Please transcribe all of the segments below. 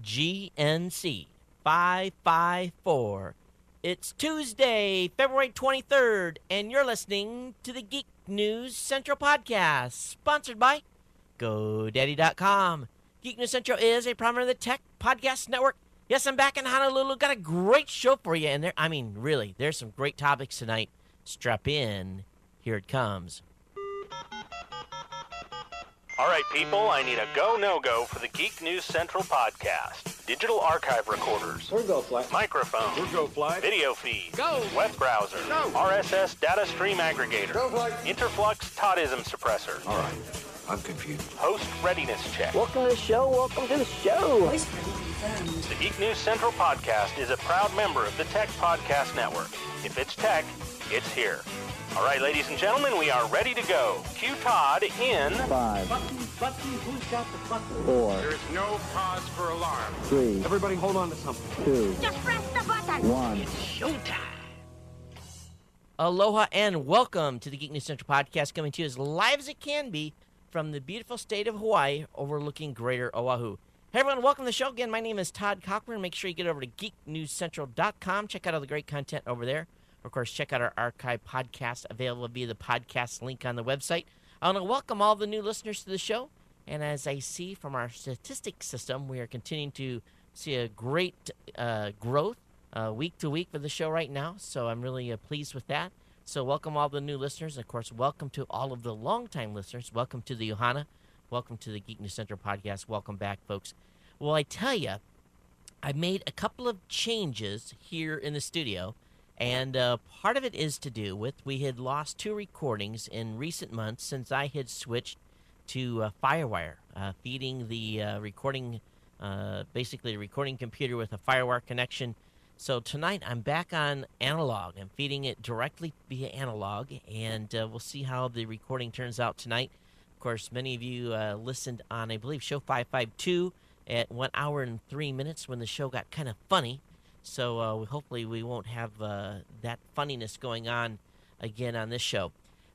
GNC 554. It's Tuesday, February 23rd, and you're listening to the Geek News Central Podcast, sponsored by GoDaddy.com. Geek News Central is a prominent of the Tech Podcast Network. Yes, I'm back in Honolulu. Got a great show for you, and really, there's some great topics tonight. Strap in. Here it comes. All right, people, I need a go, no-go for the Geek News Central podcast. Digital archive recorders. We're go fly. Microphone. We're go fly. Video feed. Go. Web browser. Go. RSS data stream aggregator. Go fly. Interflux Toddism suppressor. All right, I'm confused. Host readiness check. Welcome to the show. Welcome to the show. The Geek News Central podcast is a proud member of the Tech Podcast Network. If it's tech, it's here. All right, ladies and gentlemen, we are ready to go. Cue Todd in 5, Button, who's got the button? 4, There is no cause for alarm. 3, Everybody hold on to something. 2, Just press the button. 1. Aloha and welcome to the Geek News Central Podcast, coming to you as live as it can be from the beautiful state of Hawaii overlooking Greater Oahu. Hey everyone, welcome to the show. Again, my name is Todd Cochran. Make sure you get over to geeknewscentral.com. Check out all the great content over there. Of course, check out our archive podcast available via the podcast link on the website. I want to welcome all the new listeners to the show. And as I see from our statistics system, we are continuing to see a great growth week to week for the show right now. So I'm really pleased with that. So welcome all the new listeners. And of course, welcome to all of the longtime listeners. Welcome to the Ohana. Welcome to the Geek News Central podcast. Welcome back, folks. Well, I tell you, I made a couple of changes here in the studio. And part of it is to do with we had lost 2 recordings in recent months since I had switched to Firewire, feeding the basically the recording computer with a Firewire connection. So tonight I'm back on analog. I'm feeding it directly via analog, and we'll see how the recording turns out tonight. Of course, many of you listened on, I believe, show 552 at 1 hour and 3 minutes when the show got kind of funny. So hopefully we won't have that funniness going on again on this show.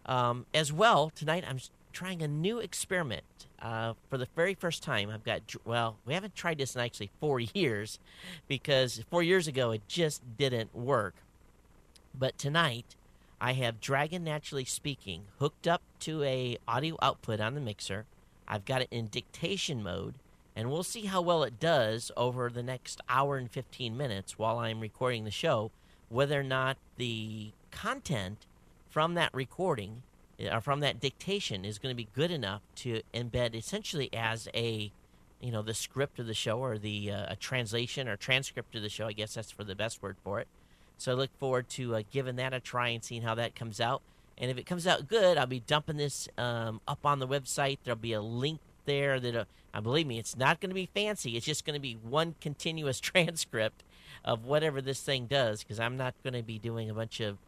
As well, tonight I'm trying a new experiment. For the very first time, we haven't tried this in actually 4 years, because 4 years ago it just didn't work. But tonight, I have Dragon Naturally Speaking hooked up to a audio output on the mixer. I've got it in dictation mode. And we'll see how well it does over the next hour and 15 minutes while I'm recording the show, whether or not the content from that recording or from that dictation is going to be good enough to embed essentially as the script of the show, or a translation or transcript of the show. I guess that's for the best word for it. So I look forward to giving that a try and seeing how that comes out. And if it comes out good, I'll be dumping this up on the website. There'll be a link there that believe me, it's not going to be fancy. It's just going to be one continuous transcript of whatever this thing does, because I'm not going to be doing a bunch of,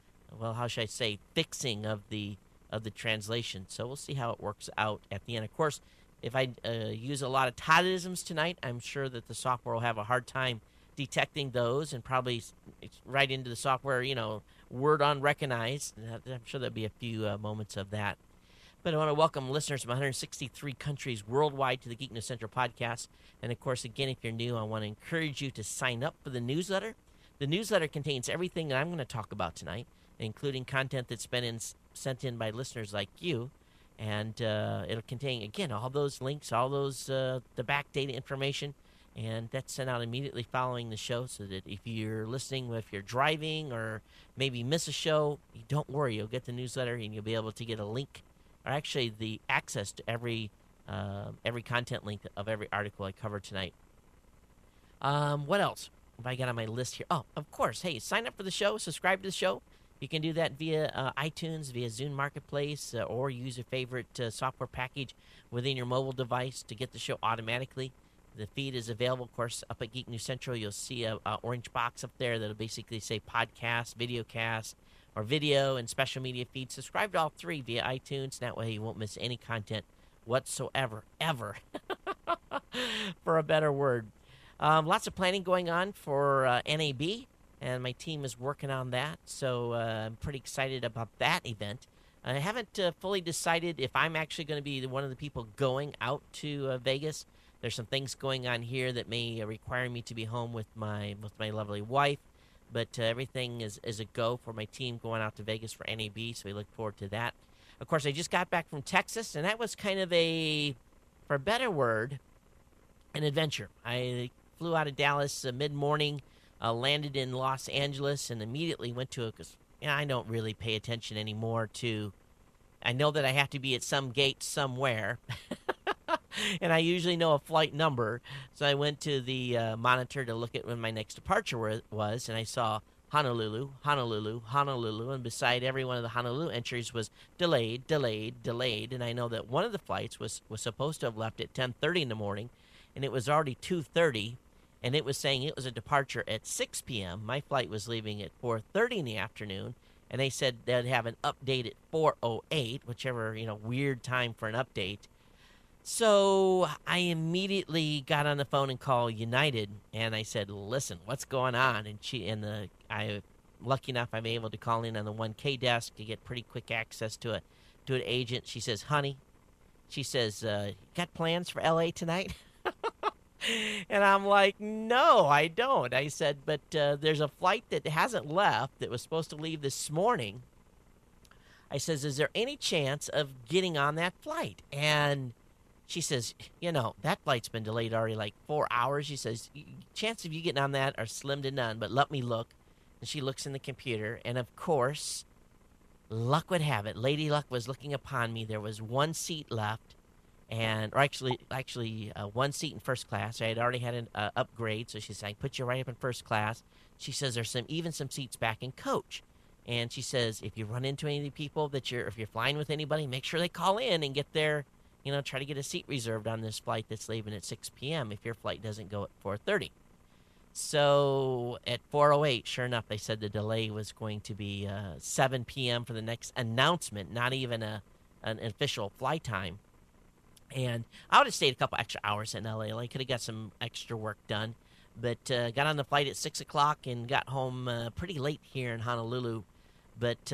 fixing of the translation. So we'll see how it works out at the end. Of course, if I use a lot of Toddisms tonight, I'm sure that the software will have a hard time detecting those and probably right into the software, word on recognize. I'm sure there'll be a few moments of that. But I want to welcome listeners from 163 countries worldwide to the Geek News Central podcast. And, of course, again, if you're new, I want to encourage you to sign up for the newsletter. The newsletter contains everything that I'm going to talk about tonight, including content that's been sent in by listeners like you. And it'll contain, again, all those links, all those the back data information. And that's sent out immediately following the show, so that if you're listening, if you're driving or maybe miss a show, don't worry. You'll get the newsletter and you'll be able to get a link, or actually the access to every content link of every article I cover tonight. What else have I got on my list here? Oh, of course. Hey, sign up for the show. Subscribe to the show. You can do that via iTunes, via Zune Marketplace, or use your favorite software package within your mobile device to get the show automatically. The feed is available, of course, up at Geek News Central. You'll see a orange box up there that'll basically say podcast, videocast, or video and special media feeds. Subscribe to all 3 via iTunes. That way you won't miss any content whatsoever, ever, for a better word. Lots of planning going on for NAB, and my team is working on that. So I'm pretty excited about that event. I haven't fully decided if I'm actually going to be one of the people going out to Vegas. There's some things going on here that may require me to be home with my lovely wife, but everything is a go for my team going out to Vegas for NAB, so we look forward to that. Of course, I just got back from Texas, and that was kind of for a better word, an adventure. I flew out of Dallas mid-morning, landed in Los Angeles, and immediately went to because I don't really pay attention anymore to. I know that I have to be at some gate somewhere. And I usually know a flight number, so I went to the monitor to look at when my next departure was, and I saw Honolulu, Honolulu, Honolulu, and beside every one of the Honolulu entries was delayed, delayed, delayed, and I know that one of the flights was supposed to have left at 10:30 in the morning, and it was already 2:30, and it was saying it was a departure at 6 p.m. My flight was leaving at 4:30 in the afternoon, and they said they'd have an update at 4:08, whichever, weird time for an update. So I immediately got on the phone and called United, and I said, "Listen, what's going on?" And I'm lucky enough I'm able to call in on the 1K desk to get pretty quick access to an agent. She says, "Honey," she says, "got plans for LA tonight?" And I'm like, "No, I don't." I said, "But there's a flight that hasn't left that was supposed to leave this morning." I says, "Is there any chance of getting on that flight?" And she says, "That flight's been delayed already like 4 hours." She says, "Chance of you getting on that are slim to none, but let me look." And she looks in the computer, and of course, luck would have it, Lady Luck was looking upon me. There was one seat left, or actually, one seat in first class. I had already had an upgrade, so she said, "I put you right up in first class." She says, "There's even some seats back in coach." And she says, "If you run into any of the people if you're flying with anybody, make sure they call in and get their, try to get a seat reserved on this flight that's leaving at 6 p.m. if your flight doesn't go at 4:30. So at 4:08, sure enough, they said the delay was going to be 7 p.m. for the next announcement, not even an official flight time. And I would have stayed a couple extra hours in LA. I could have got some extra work done, but got on the flight at 6 o'clock and got home pretty late here in Honolulu. But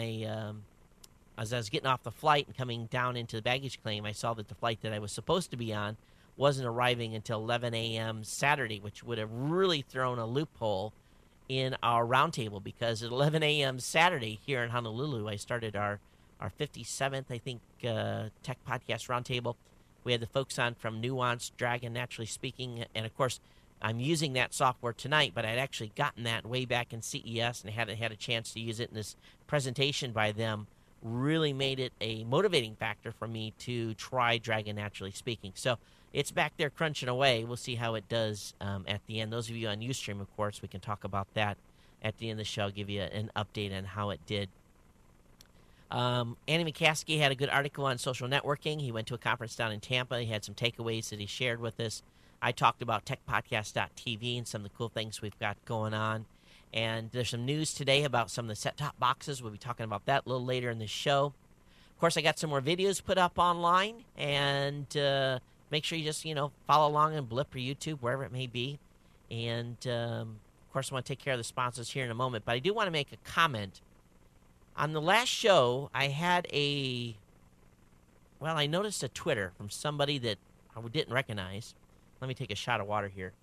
as I was getting off the flight and coming down into the baggage claim, I saw that the flight that I was supposed to be on wasn't arriving until 11 a.m. Saturday, which would have really thrown a loophole in our roundtable, because at 11 a.m. Saturday here in Honolulu, I started our 57th, I think, Tech Podcast Roundtable. We had the folks on from Nuance, Dragon, Naturally Speaking, and of course, I'm using that software tonight, but I'd actually gotten that way back in CES and hadn't had a chance to use it in this presentation by them. Really made it a motivating factor for me to try Dragon Naturally Speaking. So it's back there crunching away. We'll see how it does at the end. Those of you on Ustream, of course, we can talk about that at the end of the show. I'll give you an update on how it did. Andy McCaskey had a good article on social networking. He went to a conference down in Tampa. He had some takeaways that he shared with us. I talked about techpodcast.tv and some of the cool things we've got going on. And there's some news today about some of the set-top boxes. We'll be talking about that a little later in the show. Of course, I got some more videos put up online. And make sure you just, follow along on Blip or YouTube, wherever it may be. And, of course, I want to take care of the sponsors here in a moment. But I do want to make a comment. On the last show, I had I noticed a Twitter from somebody that I didn't recognize. Let me take a shot of water here.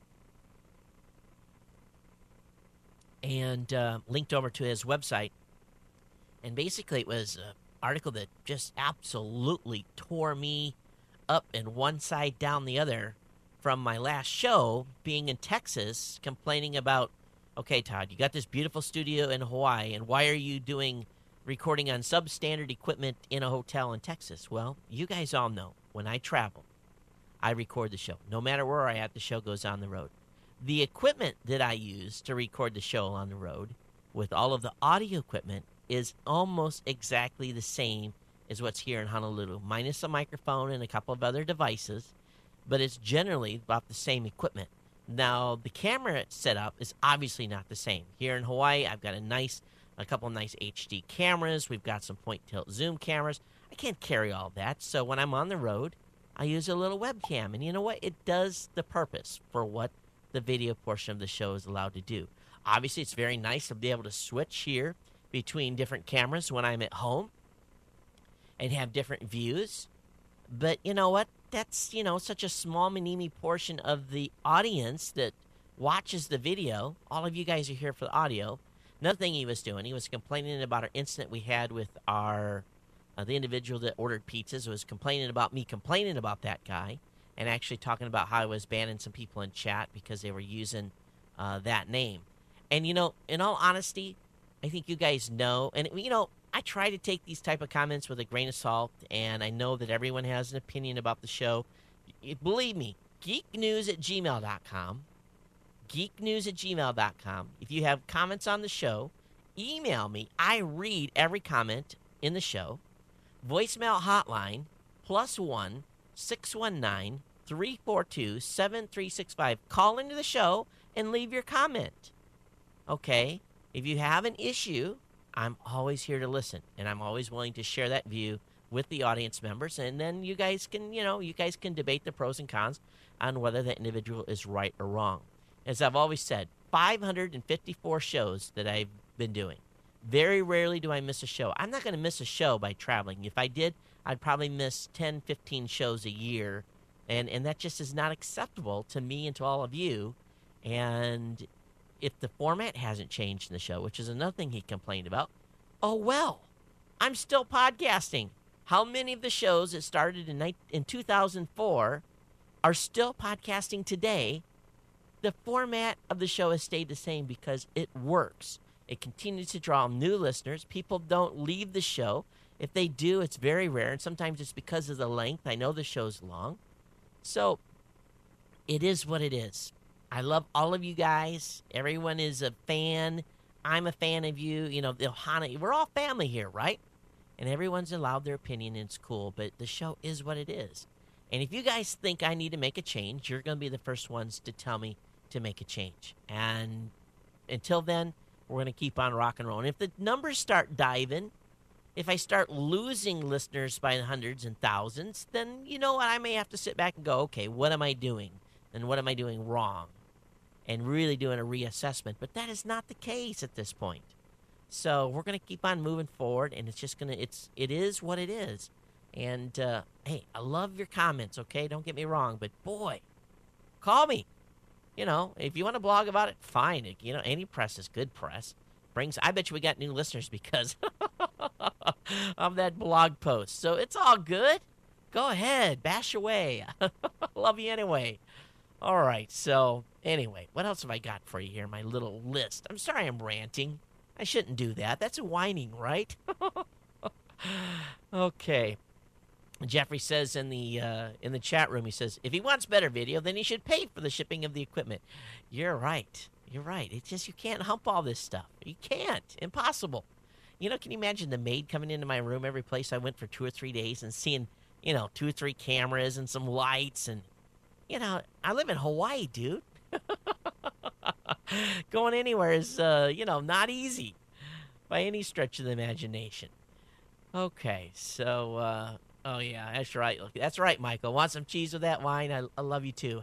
And linked over to his website. And basically it was an article that just absolutely tore me up in one side down the other from my last show, being in Texas, complaining about, okay, Todd, you got this beautiful studio in Hawaii, and why are you doing recording on substandard equipment in a hotel in Texas? Well, you guys all know, when I travel, I record the show. No matter where I'm at, the show goes on the road. The equipment that I use to record the show on the road, with all of the audio equipment, is almost exactly the same as what's here in Honolulu, minus a microphone and a couple of other devices, but it's generally about the same equipment. Now, the camera setup is obviously not the same. Here in Hawaii, I've got a couple of nice HD cameras. We've got some point-tilt zoom cameras. I can't carry all that, so when I'm on the road, I use a little webcam, and you know what? It does the purpose for what the video portion of the show is allowed to do. Obviously, it's very nice to be able to switch here between different cameras when I'm at home and have different views. But you know what? That's, such a small, minime portion of the audience that watches the video. All of you guys are here for the audio. Another thing he was doing, he was complaining about our incident we had with our the individual that ordered pizzas. Was complaining about me complaining about that guy, and actually talking about how I was banning some people in chat because they were using that name. And in all honesty, I think you guys know, and I try to take these type of comments with a grain of salt, and I know that everyone has an opinion about the show. Believe me, geeknews@gmail.com. geeknews@gmail.com. If you have comments on the show, email me. I read every comment in the show. Voicemail hotline, +1 619 342 7365. Call into the show and leave your comment. Okay? If you have an issue, I'm always here to listen, and I'm always willing to share that view with the audience members, and then you guys can debate the pros and cons on whether that individual is right or wrong. As I've always said, 554 shows that I've been doing. Very rarely do I miss a show. I'm not going to miss a show by traveling. If I did, I'd probably miss 10, 15 shows a year, and that just is not acceptable to me and to all of you. And if the format hasn't changed in the show, which is another thing he complained about, oh well, I'm still podcasting. How many of the shows that started in 2004 are still podcasting today? The format of the show has stayed the same because it works. It continues to draw new listeners. People don't leave the show. If they do, it's very rare, and sometimes it's because of the length. I know the show's long. So it is what it is. I love all of you guys. Everyone is a fan. I'm a fan of you. We're all family here, right? And everyone's allowed their opinion, and it's cool. But the show is what it is. And if you guys think I need to make a change, you're going to be the first ones to tell me to make a change. And until then, we're going to keep on rock and rolling. If the numbers start diving, if I start losing listeners by hundreds and thousands, then you know what? I may have to sit back and go, okay, what am I doing? And what am I doing wrong? And really doing a reassessment. But that is not the case at this point. So we're going to keep on moving forward, and it's just it is what it is. And, hey, I love your comments, okay? Don't get me wrong, but boy, call me. If you want to blog about it, fine. Any press is good press. I bet you we got new listeners because of that blog post. So it's all good. Go ahead, bash away. Love you anyway. All right, so anyway, what else have I got for you here? My little list. I'm sorry I'm ranting. I shouldn't do that. That's whining, right? Okay. Jeffrey says in the chat room, he says, if he wants better video, then he should pay for the shipping of the equipment. You're right. You're right. It's just you can't hump all this stuff. You can't. Impossible. Can you imagine the maid coming into my room every place I went for 2 or 3 days and seeing, 2 or 3 cameras and some lights and, I live in Hawaii, dude. Going anywhere is, not easy by any stretch of the imagination. Okay, so, oh, yeah, that's right. That's right, Michael. Want some cheese with that wine? I love you, too.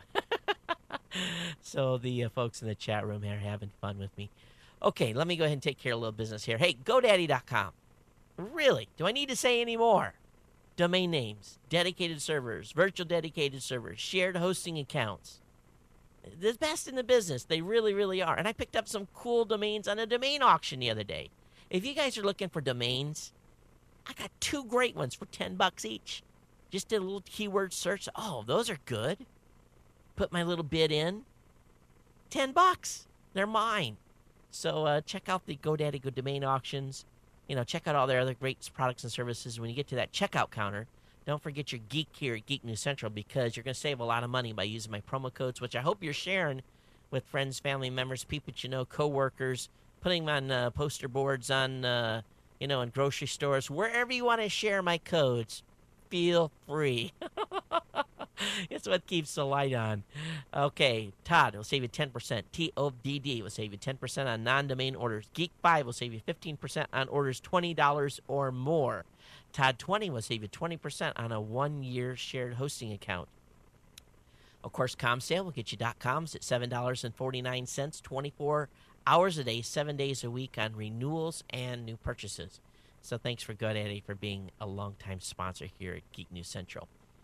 So the folks in the chat room here are having fun with me. Okay, let me go ahead and take care of a little business here. Hey, GoDaddy.com. Really? Do I need to say any more? Domain names, dedicated servers, virtual dedicated servers, shared hosting accounts. The best in the business. They really, really are. And I picked up some cool domains on a domain auction the other day. If you guys are looking for domains, I got 2 great ones for $10 each. Just did a little keyword search. Oh, those are good. Put my little bid in. $10. They're mine. So check out the GoDaddy Go Domain Auctions. Check out all their other great products and services. When you get to that checkout counter, don't forget your geek here at Geek News Central because you're going to save a lot of money by using my promo codes, which I hope you're sharing with friends, family members, people that you know, coworkers, putting them on poster boards on, in grocery stores. Wherever you want to share my codes, feel free. It's what keeps the light on. Okay, Todd will save you 10%. TODD will save you 10% on non-domain orders. Geek5 will save you 15% on orders $20 or more. Todd20 will save you 20% on a 1-year shared hosting account. Of course, ComSale will get you .coms at $7.49, 24 hours a day, 7 days a week on renewals and new purchases. So thanks for GoDaddy for being a longtime sponsor here at Geek News Central.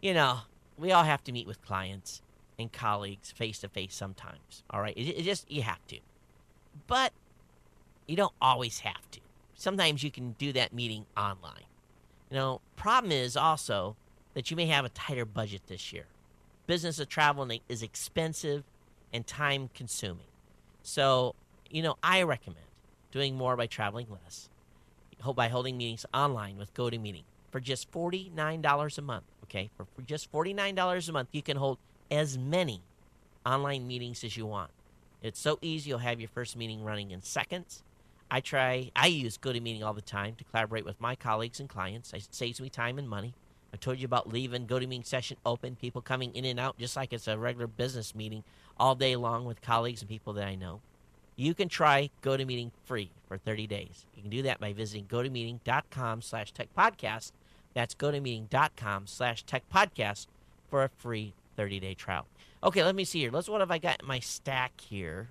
you know, we all have to meet with clients and colleagues face to face sometimes. All right, it just you have to, but you don't always have to. Sometimes you can do that meeting online. Problem is also that you may have a tighter budget this year. Business of travel is expensive and time consuming. So, I recommend doing more by traveling less, by holding meetings online with GoToMeeting for just $49 a month. Okay, for just $49 a month, you can hold as many online meetings as you want. It's so easy. You'll have your first meeting running in seconds. I use GoToMeeting all the time to collaborate with my colleagues and clients. It saves me time and money. I told you about leaving GoToMeeting session open, people coming in and out just like it's a regular business meeting all day long with colleagues and people that I know. You can try GoToMeeting free for 30 days. You can do that by visiting gotomeeting.com/techpodcast. That's gotomeeting.com/techpodcast for a free 30-day trial. Okay, let me see here. What have I got in my stack here?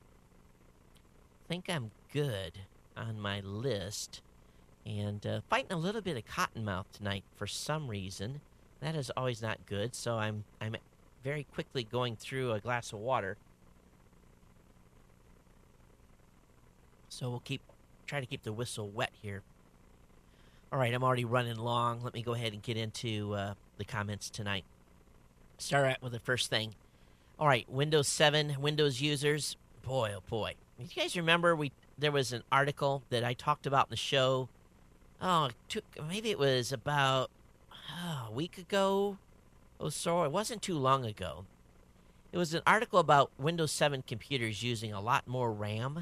I think I'm good on my list. And fighting a little bit of cottonmouth tonight for some reason. That is always not good. So I'm very quickly going through a glass of water. So we'll try to keep the whistle wet here. All right, I'm already running long. Let me go ahead and get into the comments tonight. Start out with the first thing. All right, Windows 7, Windows users. Boy, oh boy. Do you guys remember there was an article that I talked about in the show? Maybe it was about a week ago or so. It wasn't too long ago. It was an article about Windows 7 computers using a lot more RAM.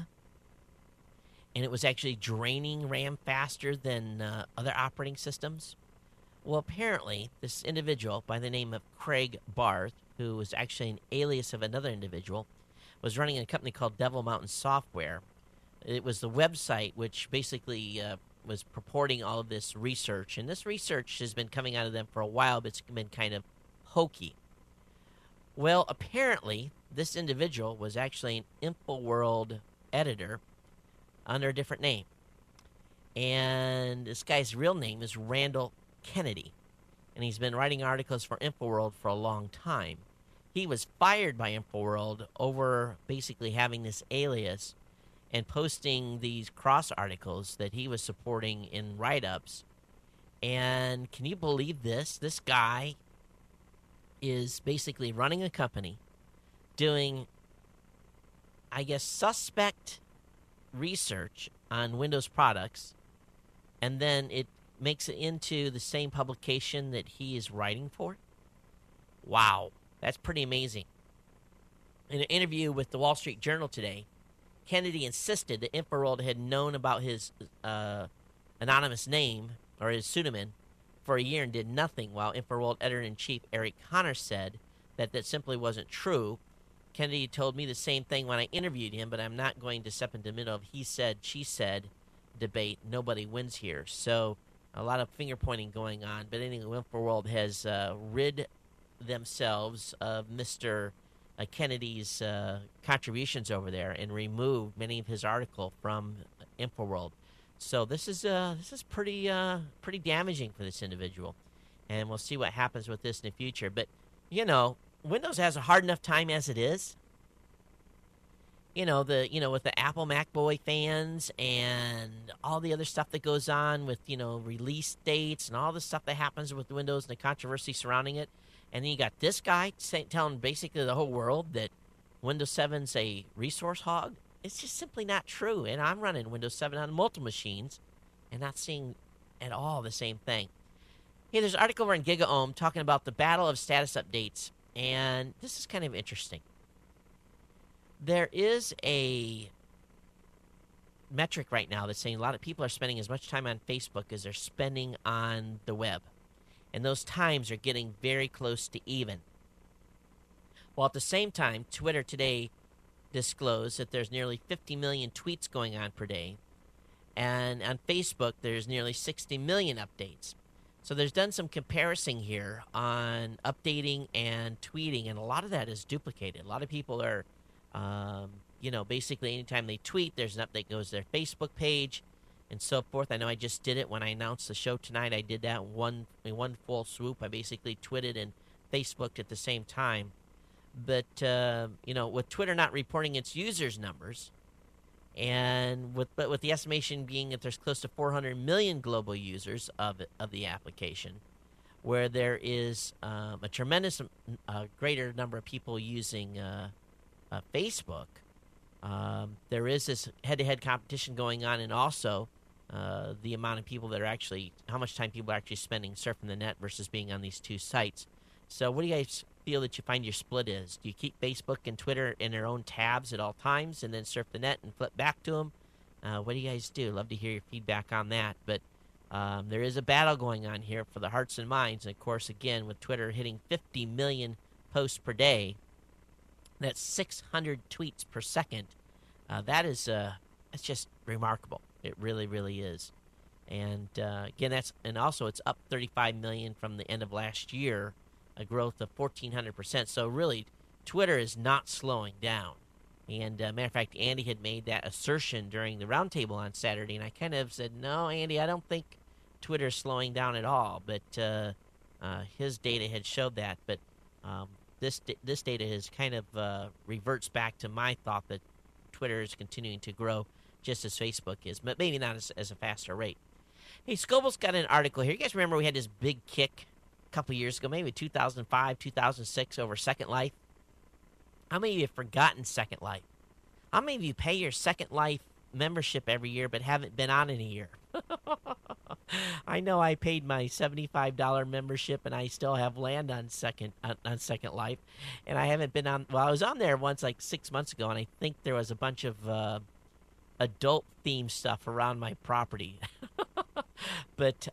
And it was actually draining RAM faster than other operating systems. Well, apparently, this individual by the name of Craig Barth, who was actually an alias of another individual, was running a company called Devil Mountain Software. It was the website which basically was purporting all of this research. And this research has been coming out of them for a while, but it's been kind of hokey. Well, apparently, this individual was actually an InfoWorld editor under a different name. And this guy's real name is Randall Kennedy. And he's been writing articles for InfoWorld for a long time. He was fired by InfoWorld over basically having this alias and posting these cross articles that he was supporting in write-ups. And can you believe this? This guy is basically running a company doing, I guess, suspect research on Windows products, and then it makes it into the same publication that he is writing for. Wow, that's pretty amazing. In an interview with the Wall Street Journal today, Kennedy insisted that InfoWorld had known about his anonymous name, or his pseudonym, for a year and did nothing, while InfoWorld editor-in-chief Eric Conner said that simply wasn't true. Kennedy told me the same thing when I interviewed him, but I'm not going to step into the middle of he said, she said debate. Nobody wins here. So a lot of finger-pointing going on. But anyway, InfoWorld has rid themselves of Mr. Kennedy's contributions over there and removed many of his article from InfoWorld. So this is pretty damaging for this individual, and we'll see what happens with this in the future. But Windows has a hard enough time as it is. With the Apple Mac Boy fans and all the other stuff that goes on with release dates and all the stuff that happens with Windows and the controversy surrounding it. And then you got this guy telling basically the whole world that Windows 7's a resource hog. It's just simply not true. And I'm running Windows 7 on multiple machines and not seeing at all the same thing. Hey, there's an article over in GigaOM talking about the battle of status updates. And this is kind of interesting. There is a metric right now that's saying a lot of people are spending as much time on Facebook as they're spending on the web. And those times are getting very close to even. While at the same time, Twitter today disclosed that there's nearly 50 million tweets going on per day. And on Facebook, there's nearly 60 million updates. So there's done some comparison here on updating and tweeting, and a lot of that is duplicated. A lot of people are, basically anytime they tweet, there's an update that goes to their Facebook page. and so forth. I know I just did it when I announced the show tonight. I did that in one full swoop. I basically tweeted and Facebooked at the same time. But, with Twitter not reporting its users' numbers, and with the estimation being that there's close to 400 million global users of the application, where there is a tremendous greater number of people using Facebook, there is this head-to-head competition going on, and also the amount of people that are actually, how much time people are actually spending surfing the net versus being on these two sites. So what do you guys feel that you find your split is? Do you keep Facebook and Twitter in their own tabs at all times and then surf the net and flip back to them? What do you guys do? Love to hear your feedback on that. But there is a battle going on here for the hearts and minds. And, of course, again, with Twitter hitting 50 million posts per day, that's 600 tweets per second. That's just remarkable. It really, really is. And, again, also it's up 35 million from the end of last year, a growth of 1,400%. So really, Twitter is not slowing down. And matter of fact, Andy had made that assertion during the roundtable on Saturday, and I kind of said, no, Andy, I don't think Twitter's slowing down at all. But his data had showed that. But this data is kind of reverts back to my thought that Twitter is continuing to grow just as Facebook is, but maybe not as a faster rate. Hey, Scoble's got an article here. You guys remember we had this big kick couple years ago, maybe 2005, 2006, over Second Life? How many of you have forgotten Second Life? How many of you pay your Second Life membership every year but haven't been on in a year? I know I paid my $75 membership and I still have land on Second Life, and I haven't been on. Well, I was on there once like 6 months ago, and I think there was a bunch of adult themed stuff around my property. But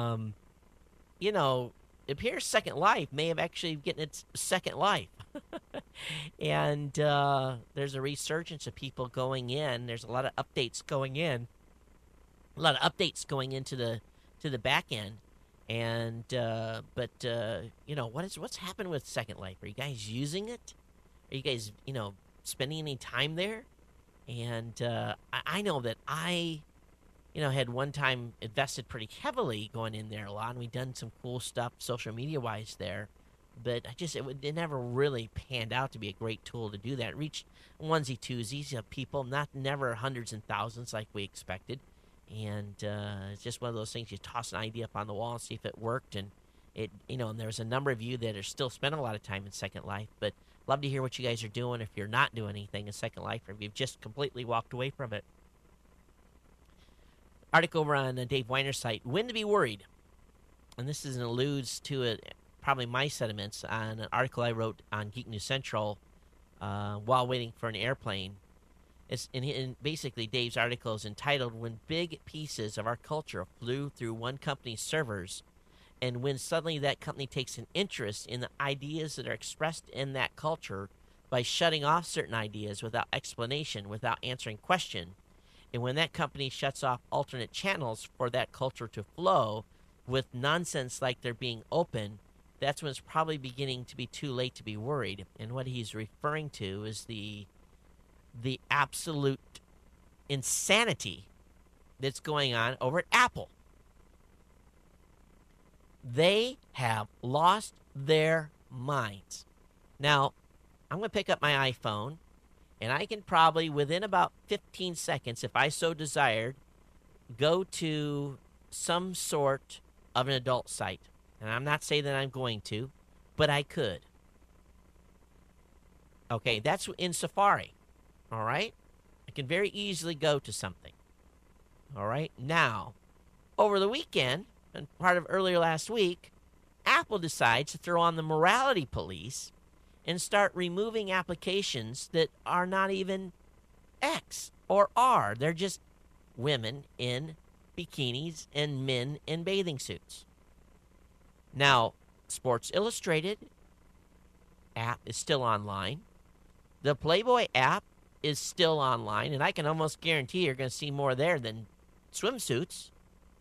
it appears Second Life may have actually getting its second life. And there's a resurgence of people going in. There's a lot of updates going in. A lot of updates going into the back end. And what's happened with Second Life? Are you guys using it? Are you guys spending any time there? And I know that I had one time invested pretty heavily going in there a lot, and we've done some cool stuff social media-wise there. But it never really panned out to be a great tool to do that. It reached onesie-twosies, people, never hundreds and thousands like we expected. And it's just one of those things, you toss an idea up on the wall and see if it worked. And and there's a number of you that are still spending a lot of time in Second Life. But love to hear what you guys are doing if you're not doing anything in Second Life, or if you've just completely walked away from it. Article over on Dave Weiner's site, When to Be Worried. And this alludes to probably my sentiments on an article I wrote on Geek News Central while waiting for an airplane. Basically, Dave's article is entitled, When Big Pieces of Our Culture Flew Through One Company's Servers, and when suddenly that company takes an interest in the ideas that are expressed in that culture by shutting off certain ideas without explanation, without answering question. And when that company shuts off alternate channels for that culture to flow with nonsense like they're being open, that's when it's probably beginning to be too late to be worried. And what he's referring to is the absolute insanity that's going on over at Apple. They have lost their minds. Now, I'm going to pick up my iPhone, and I can probably, within about 15 seconds, if I so desired, go to some sort of an adult site. And I'm not saying that I'm going to, but I could. Okay, that's in Safari. All right? I can very easily go to something. All right? Now, over the weekend, and part of earlier last week, Apple decides to throw on the morality police and start removing applications that are not even X or R. They're just women in bikinis and men in bathing suits. Now, Sports Illustrated app is still online. The Playboy app is still online, and I can almost guarantee you're going to see more there than swimsuits.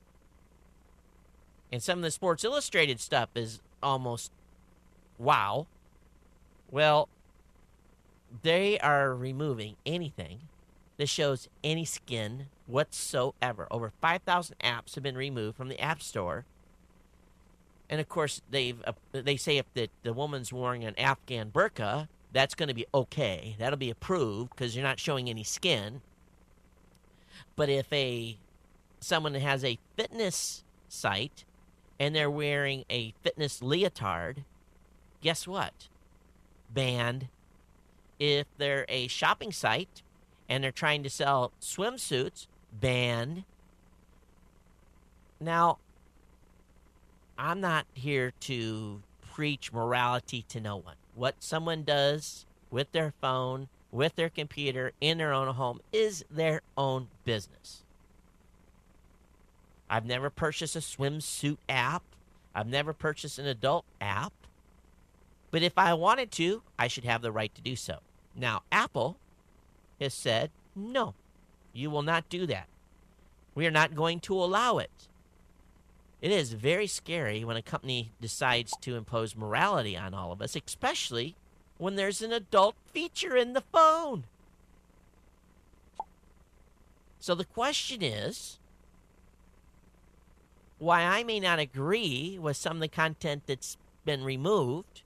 And some of the Sports Illustrated stuff is almost wow. Well, they are removing anything that shows any skin whatsoever. Over 5,000 apps have been removed from the App Store. And, of course, they say if the woman's wearing an Afghan burqa, that's going to be okay. That'll be approved because you're not showing any skin. But if someone has a fitness site and they're wearing a fitness leotard, guess what? Banned. If they're a shopping site and they're trying to sell swimsuits, banned. Now, I'm not here to preach morality to no one. What someone does with their phone, with their computer, in their own home is their own business. I've never purchased a swimsuit app. I've never purchased an adult app. But if I wanted to, I should have the right to do so. Now, Apple has said, no, you will not do that. We are not going to allow it. It is very scary when a company decides to impose morality on all of us, especially when there's an adult feature in the phone. So the question is, why I may not agree with some of the content that's been removed,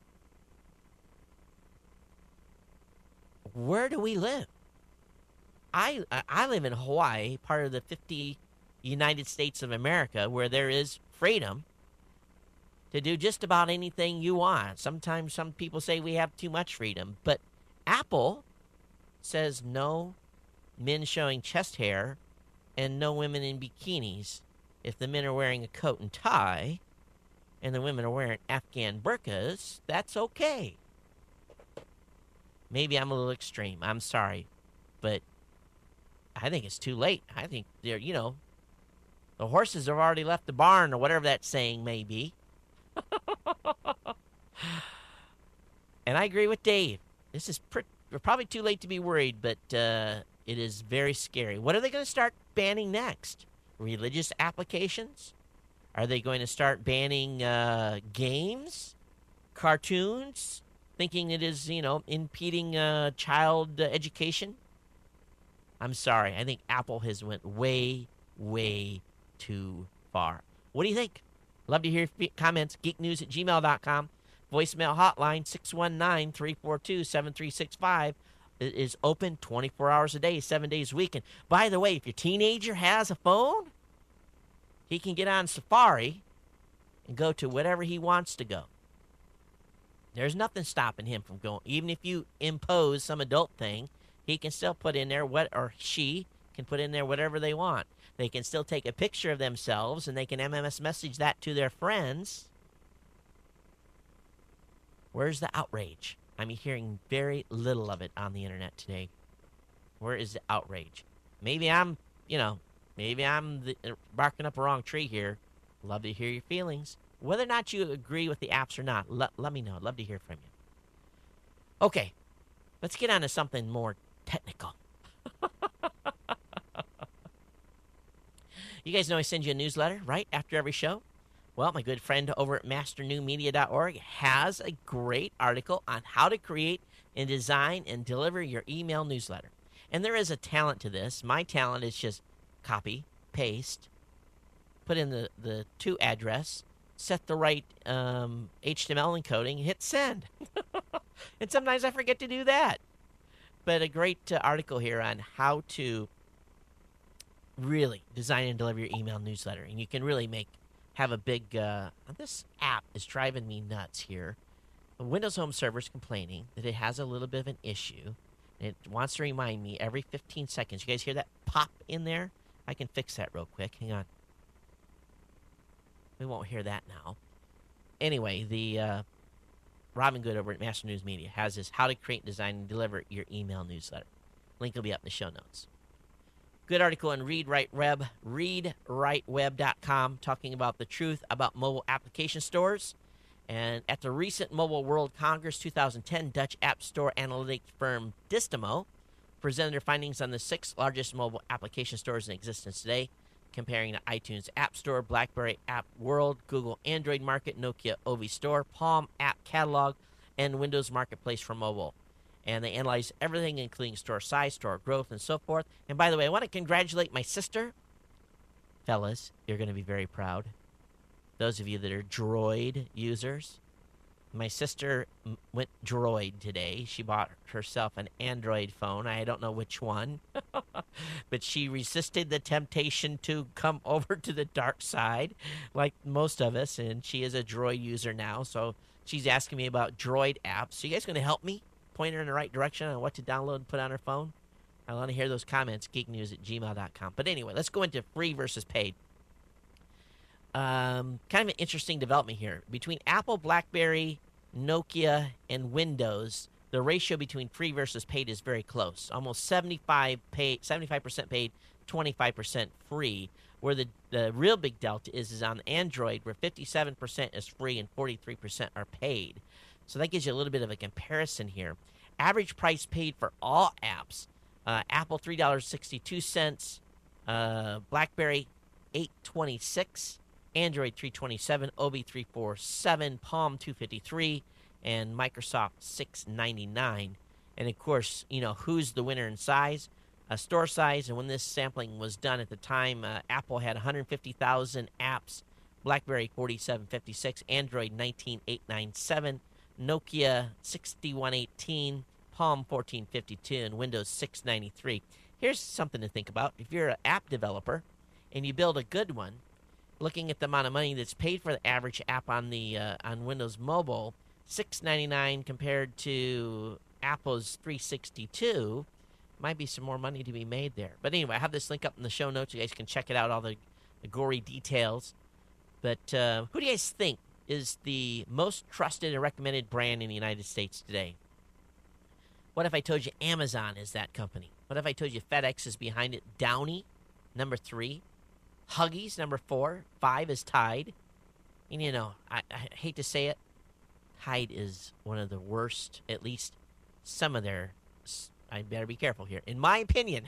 where do we live? I live in Hawaii, part of the 50 United States of America, where there is freedom to do just about anything you want. Sometimes some people say we have too much freedom, but Apple says no men showing chest hair and no women in bikinis. If the men are wearing a coat and tie and the women are wearing Afghan burqas, that's okay. Maybe I'm a little extreme. I'm sorry. But I think it's too late. I think they're, the horses have already left the barn or whatever that saying may be. And I agree with Dave. This is probably too late to be worried, but it is very scary. What are they going to start banning next? Religious applications? Are they going to start banning games? Cartoons? Thinking it is, impeding child education? I'm sorry. I think Apple has went way, way too far. What do you think? Love to hear comments. geeknews@gmail.com. Voicemail hotline 619-342-7365. It is open 24 hours a day, 7 days a week. And by the way, if your teenager has a phone, he can get on Safari and go to whatever he wants to go. There's nothing stopping him from going. Even if you impose some adult thing, he can still put in there or she can put in there whatever they want. They can still take a picture of themselves and they can MMS message that to their friends. Where's the outrage? I'm hearing very little of it on the internet today. Where is the outrage? Maybe I'm barking up a wrong tree here. Love to hear your feelings. Whether or not you agree with the apps or not, let me know. I'd love to hear from you. Okay, let's get on to something more technical. You guys know I send you a newsletter, right, after every show? Well, my good friend over at masternewmedia.org has a great article on how to create and design and deliver your email newsletter. And there is a talent to this. My talent is just copy, paste, put in the to address, set the right HTML encoding, hit send. And sometimes I forget to do that. But a great article here on how to really design and deliver your email newsletter. And you can really have a big, this app is driving me nuts here. Windows Home Server is complaining that it has a little bit of an issue. And it wants to remind me every 15 seconds. You guys hear that pop in there? I can fix that real quick. Hang on. We won't hear that now. Anyway, the Robin Good over at Master News Media has this how to create, design, and deliver your email newsletter. Link will be up in the show notes. Good article on readwriteweb.com talking about the truth about mobile application stores. And at the recent Mobile World Congress 2010, Dutch app store analytics firm Distimo presented their findings on the 6 largest mobile application stores in existence today, comparing to iTunes App Store, BlackBerry App World, Google Android Market, Nokia Ovi Store, Palm App Catalog, and Windows Marketplace for mobile. and they analyze everything, including store size, store growth, and so forth. And by the way, I want to congratulate my sister. Fellas, you're going to be very proud. Those of you that are Droid users. My sister went Droid today. She bought herself an Android phone. I don't know which one. But she resisted the temptation to come over to the dark side, like most of us, and she is a Droid user now. So she's asking me about Droid apps. So you guys going to help me point her in the right direction on what to download and put on her phone? I want to hear those comments, geeknews@gmail.com. But anyway, let's go into free versus paid. Kind of an interesting development here. Between Apple, BlackBerry, Nokia, and Windows, the ratio between free versus paid is very close. Almost 75% paid, 25% free. Where the real big delta is on Android, where 57% is free and 43% are paid. So that gives you a little bit of a comparison here. Average price paid for all apps. Apple $3.62, BlackBerry $8.26, Android $327, Obi $347, Palm $253, and Microsoft $699. And of course, you know who's the winner in size, store size. And when this sampling was done at the time, Apple had 150,000 apps, BlackBerry 4756, Android 19897, Nokia 6118, Palm 1452, and Windows 693. Here's something to think about. If you're an app developer and you build a good one, looking at the amount of money that's paid for the average app on the on Windows Mobile, $699 compared to Apple's $362, might be some more money to be made there. But anyway, I have this link up in the show notes. You guys can check it out, all the gory details. But who do you guys think is the most trusted and recommended brand in the United States today? What if I told you Amazon is that company? What if I told you FedEx is behind it? Downy, number 3. Huggies, number 4. 5 is Tide. And you know, I hate to say it, Tide is one of the worst, at least some of their, I better be careful here. In my opinion,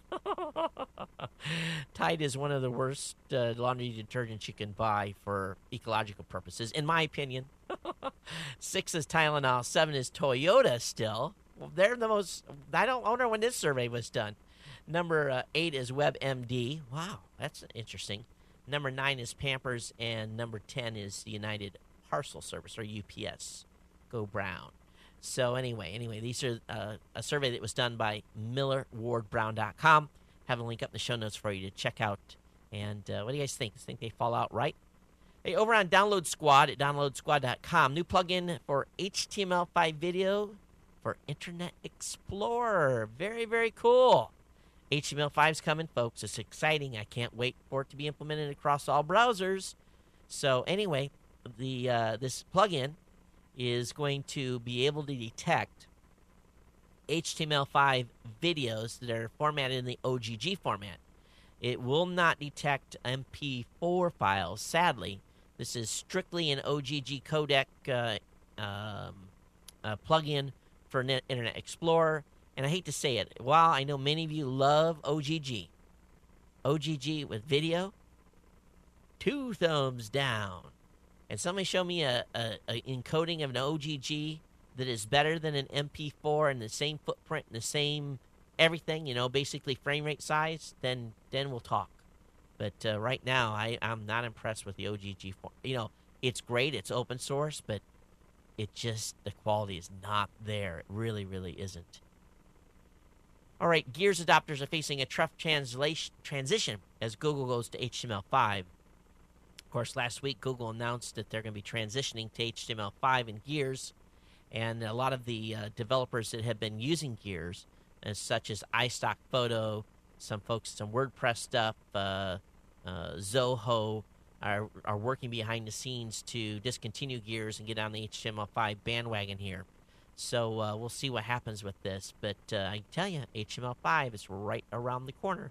Tide is one of the worst laundry detergents you can buy for ecological purposes, in my opinion. 6 is Tylenol. 7 is Toyota still. Well, they're the most, I wonder when this survey was done. Number 8 is WebMD. Wow, that's interesting. Number 9 is Pampers, and number 10 is the United Parcel Service, or UPS. Go Brown. So anyway, these are a survey that was done by MillerWardBrown.com. Have a link up in the show notes for you to check out. And what do you guys think? Think they fall out right? Hey, over on Download Squad at downloadsquad.com, new plugin for HTML5 video for Internet Explorer. Very, very cool. HTML5's coming, folks. It's exciting. I can't wait for it to be implemented across all browsers. So anyway, this plugin is going to be able to detect HTML5 videos that are formatted in the OGG format. It will not detect MP4 files, sadly. This is strictly an OGG codec plugin for Internet Explorer. And I hate to say it, while I know many of you love OGG with video, 2 thumbs down. And somebody show me a encoding of an OGG that is better than an MP4 and the same footprint and the same everything, basically frame rate size, then we'll talk. But right now, I'm not impressed with the OGG form. It's great, it's open source, but the quality is not there. It really, really isn't. All right, Gears adopters are facing a tough transition as Google goes to HTML5. Of course, last week Google announced that they're going to be transitioning to HTML5 in Gears, and a lot of the developers that have been using Gears, such as iStock Photo, some folks, some WordPress stuff, Zoho, are working behind the scenes to discontinue Gears and get on the HTML5 bandwagon here. So we'll see what happens with this. But I tell you, HTML5 is right around the corner.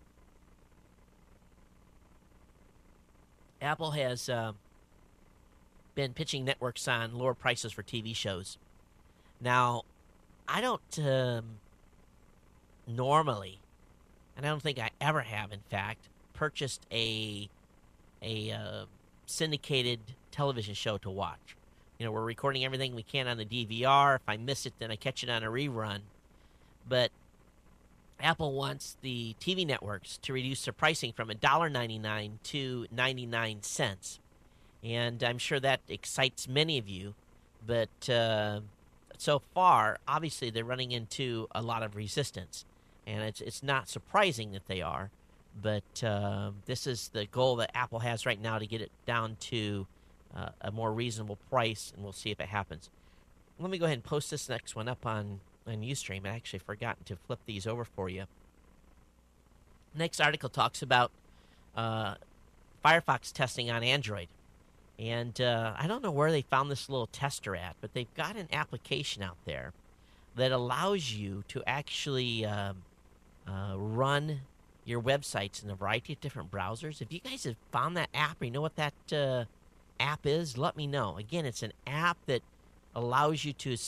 Apple has been pitching networks on lower prices for TV shows. Now, I don't normally, and I don't think I ever have, in fact, purchased a syndicated television show to watch. we're recording everything we can on the DVR. If I miss it, then I catch it on a rerun. But Apple wants the TV networks to reduce their pricing from $1.99 to 99 cents. And I'm sure that excites many of you. But so far, obviously, they're running into a lot of resistance. And it's not surprising that they are. But this is the goal that Apple has right now, to get it down to a more reasonable price, and we'll see if it happens. Let me go ahead and post this next one up on Ustream. I actually forgotten to flip these over for you. Next article talks about Firefox testing on Android. And I don't know where they found this little tester at, but they've got an application out there that allows you to actually run your websites in a variety of different browsers. If you guys have found that app or you know what that app is, let me know. Again, it's an app that allows you to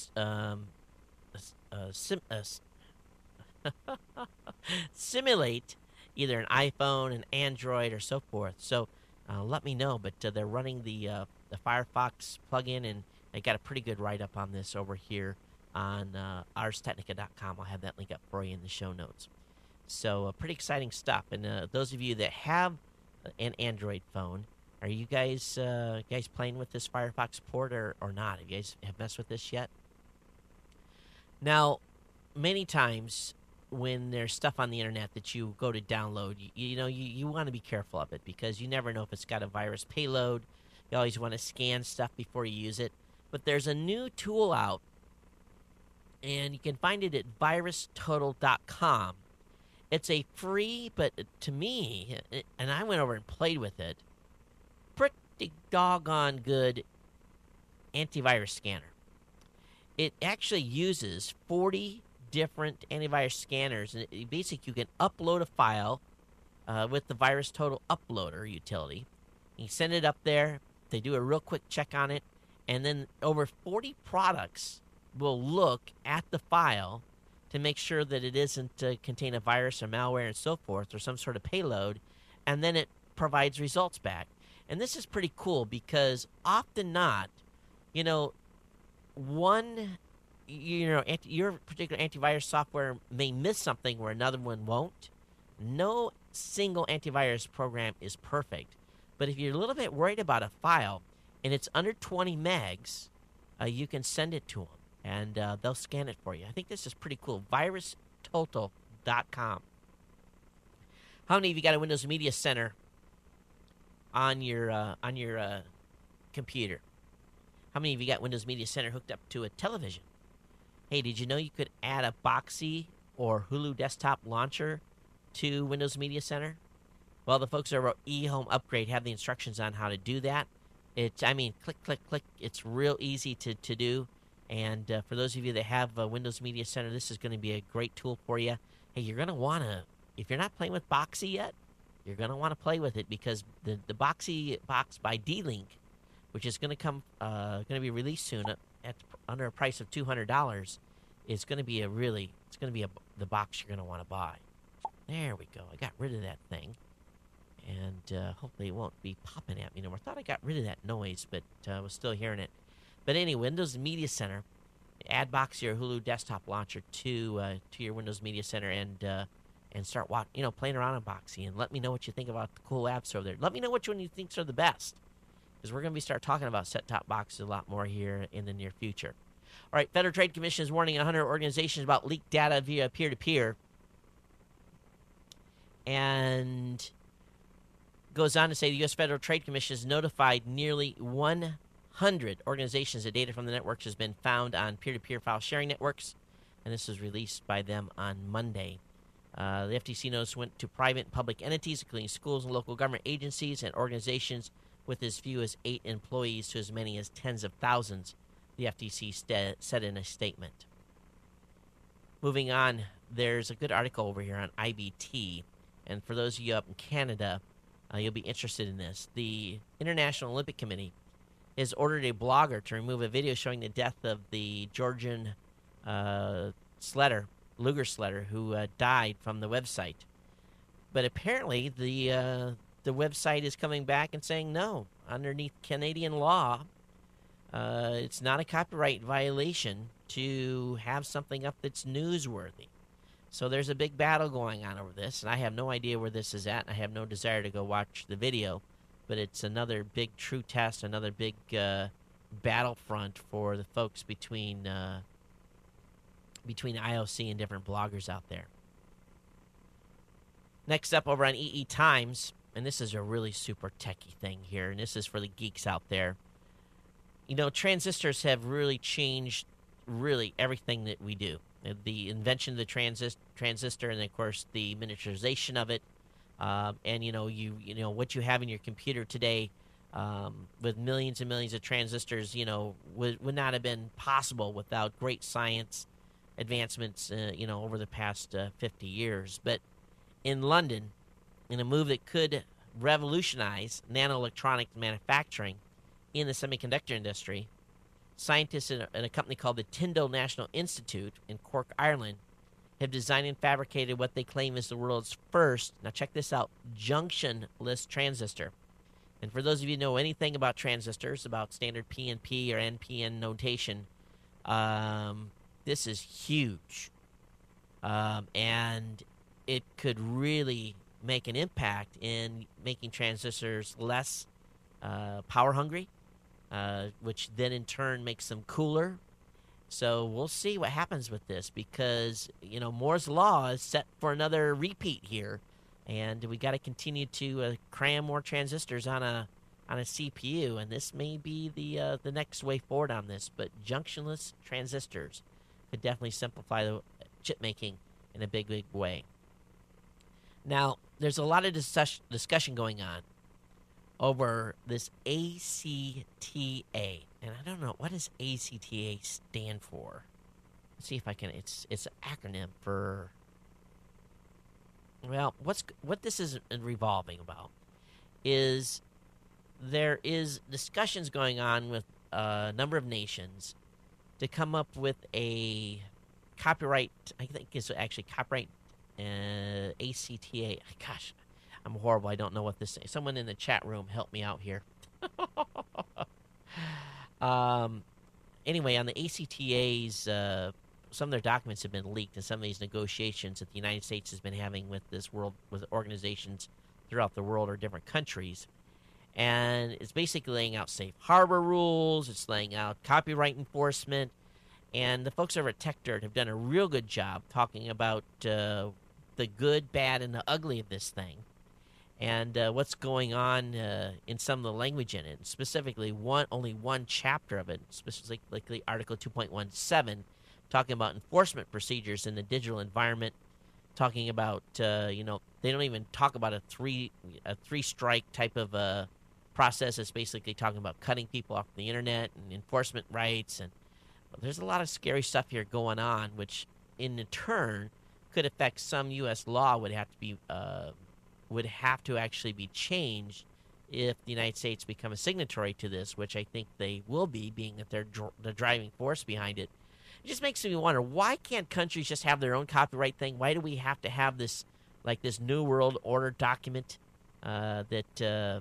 simulate either an iPhone, an Android, or so forth. So let me know. But they're running the Firefox plugin, and they got a pretty good write-up on this over here on ArsTechnica.com. I'll have that link up for you in the show notes. So pretty exciting stuff. And those of you that have an Android phone, are you guys playing with this Firefox port or not? Have you guys have messed with this yet? Now, many times when there's stuff on the internet that you go to download, you want to be careful of it, because you never know if it's got a virus payload. You always want to scan stuff before you use it. But there's a new tool out, and you can find it at virustotal.com. It's a free, but to me, and I went over and played with it, pretty doggone good antivirus scanner. It actually uses 40 different antivirus scanners, and basically you can upload a file with the VirusTotal Uploader utility. You send it up there, they do a real quick check on it, and then over 40 products will look at the file to make sure that it isn't contain a virus or malware and so forth, or some sort of payload, and then it provides results back. And this is pretty cool, because often not, your particular antivirus software may miss something where another one won't. No single antivirus program is perfect. But if you're a little bit worried about a file and it's under 20 megs, you can send it to them, and they'll scan it for you. I think this is pretty cool. VirusTotal.com. How many of you got a Windows Media Center on your computer? How many of you got Windows Media Center hooked up to a television? Hey, did you know you could add a Boxee or Hulu desktop launcher to Windows Media Center? Well, the folks over at eHome Upgrade have the instructions on how to do that. Click, click, click. It's real easy to do. And for those of you that have Windows Media Center, this is going to be a great tool for you. Hey, you're going to want to, if you're not playing with Boxee yet, you're going to want to play with it, because the Boxee box by D-Link, which is going to be released soon at under a price of $200, is going to be the box you're going to want to buy. There we go. I got rid of that thing, and hopefully it won't be popping at me no more. I thought I got rid of that noise, but I was still hearing it. But anyway, Windows Media Center, add Boxee or Hulu desktop launcher to your Windows Media Center, and start playing around on Boxee, and let me know what you think about the cool apps over there. Let me know which one you think are the best, because we're going to start talking about set-top boxes a lot more here in the near future. All right, Federal Trade Commission is warning 100 organizations about leaked data via peer-to-peer, and goes on to say the U.S. Federal Trade Commission has notified nearly 100 organizations that data from the networks has been found on peer-to-peer file sharing networks, and this was released by them on Monday. The FTC notice went to private and public entities, including schools and local government agencies and organizations with as few as 8 employees to as many as tens of thousands, the FTC said in a statement. Moving on, there's a good article over here on IBT, and for those of you up in Canada, you'll be interested in this. The International Olympic Committee has ordered a blogger to remove a video showing the death of the Georgian luger sledder who died from the website. But apparently the website is coming back and saying no. Underneath Canadian law, It's not a copyright violation to have something up that's newsworthy. So there's a big battle going on over this, and I have no idea where this is at. I have no desire to go watch the video, but it's another big true test, another big battlefront for the folks between IOC and different bloggers out there. Next up over on EE Times, and this is a really super techie thing here, and this is for the geeks out there. You know, transistors have really changed really everything that we do. The invention of the transistor, and of course the miniaturization of it, and you know what you have in your computer today, with millions and millions of transistors, would not have been possible without great science advancements, over the past 50 years. But in London, in a move that could revolutionize nanoelectronics manufacturing in the semiconductor industry, scientists in a company called the Tyndall National Institute in Cork, Ireland, have designed and fabricated what they claim is the world's first, now check this out, junctionless transistor. And for those of you who know anything about transistors, about standard PNP or NPN notation, this is huge. And it could really make an impact in making transistors less power hungry, which then in turn makes them cooler. So we'll see what happens with this, because Moore's law is set for another repeat here, and we got to continue to cram more transistors on a CPU, and this may be the next way forward on this. But junctionless transistors could definitely simplify the chip making in a big way. Now, there's a lot of discussion going on over this ACTA. And I don't know, what does ACTA stand for? Let's see if I can, it's an acronym for, well, what this is revolving about is there is discussions going on with a number of nations to come up with a copyright, I think it's actually copyright ACTA. Gosh, I'm horrible. I don't know what this is. Someone in the chat room help me out here. Anyway, on the ACTA's, some of their documents have been leaked, and some of these negotiations that the United States has been having with with organizations throughout the world or different countries. And it's basically laying out safe harbor rules. It's laying out copyright enforcement. And the folks over at TechDirt have done a real good job talking about the good, bad, and the ugly of this thing, and what's going on in some of the language in it. Specifically, only one chapter of it, specifically Article 2.17, talking about enforcement procedures in the digital environment, talking about they don't even talk about a three strike type of process. It's basically talking about cutting people off the internet and enforcement rights, and there's a lot of scary stuff here going on, which in turn could affect some U.S. law. Would have to actually be changed if the United States become a signatory to this, which I think they will be, being that they're the driving force behind it. It just makes me wonder, why can't countries just have their own copyright thing? Why do we have to have this, like this New World Order document that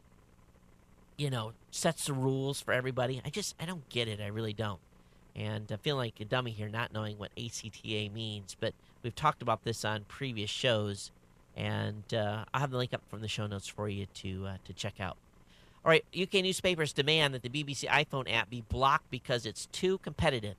sets the rules for everybody? I don't get it. I really don't. And I feel like a dummy here not knowing what ACTA means. But we've talked about this on previous shows, and I'll have the link up from the show notes for you to check out. All right, UK newspapers demand that the BBC iPhone app be blocked because it's too competitive.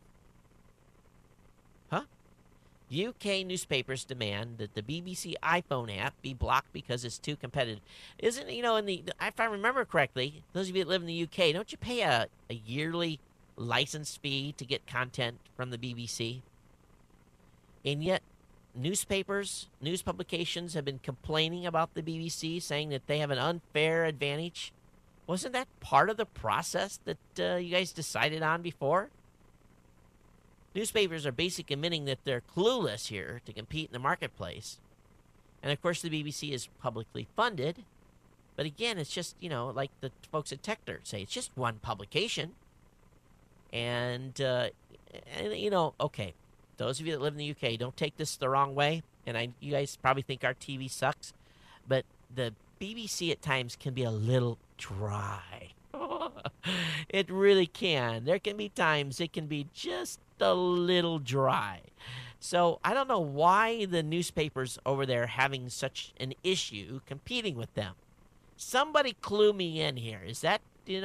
Huh? UK newspapers demand that the BBC iPhone app be blocked because it's too competitive. Isn't, if I remember correctly, those of you that live in the UK, don't you pay a yearly license fee to get content from the BBC? And yet news publications have been complaining about the BBC, saying that they have an unfair advantage. Wasn't that part of the process that you guys decided on before? Newspapers are basically admitting that they're clueless here to compete in the marketplace. And of course the BBC is publicly funded, but again, it's just, like the folks at TechDirt say, it's just one publication. And okay, those of you that live in the UK, don't take this the wrong way. And you guys probably think our TV sucks, but the BBC at times can be a little dry. It really can. There can be times it can be just a little dry. So I don't know why the newspapers over there are having such an issue competing with them. Somebody clue me in here. Is that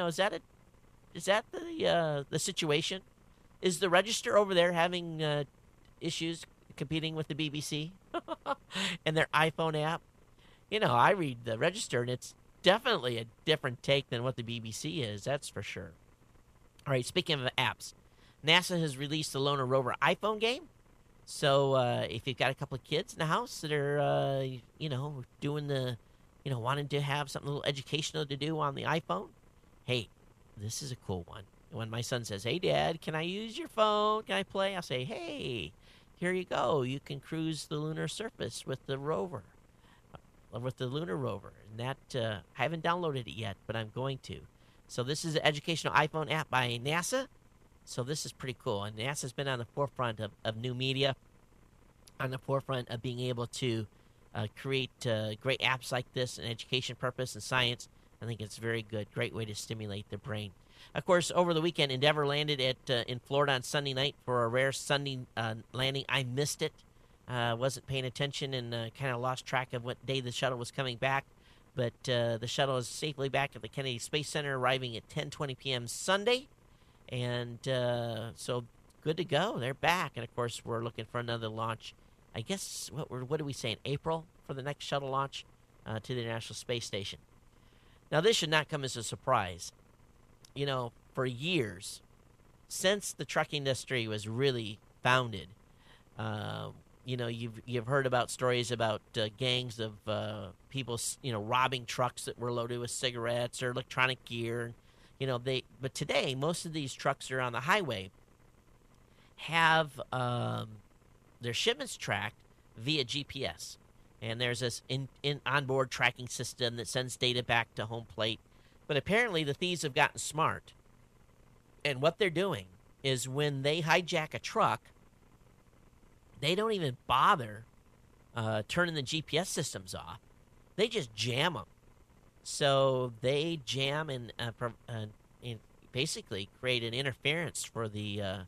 the situation? Is the Register over there having issues competing with the BBC and their iPhone app? I read the Register, and it's definitely a different take than what the BBC is. That's for sure. All right, speaking of apps, NASA has released the Lunar Rover iPhone game. So if you've got a couple of kids in the house that are, doing wanting to have something a little educational to do on the iPhone, hey, this is a cool one. When my son says, "Hey, Dad, can I use your phone? Can I play?" I'll say, "Hey, here you go. You can cruise the lunar surface with the rover, with the Lunar Rover." And that I haven't downloaded it yet, but I'm going to. So this is an educational iPhone app by NASA. So this is pretty cool. And NASA's been on the forefront of new media, on the forefront of being able to create great apps like this in education purpose and science. I think it's very good. Great way to stimulate the brain. Of course, over the weekend, Endeavour landed in Florida on Sunday night for a rare Sunday landing. I missed it. Wasn't paying attention and kind of lost track of what day the shuttle was coming back. But the shuttle is safely back at the Kennedy Space Center, arriving at 10:20 p.m. Sunday. And so good to go. They're back. And, of course, we're looking for another launch. I guess, what do we say, in April for the next shuttle launch to the International Space Station. Now, this should not come as a surprise. For years, since the truck industry was really founded, you've heard about stories about gangs of people, robbing trucks that were loaded with cigarettes or electronic gear. But today, most of these trucks are on the highway have their shipments tracked via GPS. And there's this onboard tracking system that sends data back to home plate. But apparently the thieves have gotten smart. And what they're doing is when they hijack a truck, they don't even bother turning the GPS systems off. They just jam them. So they jam and basically create an interference for the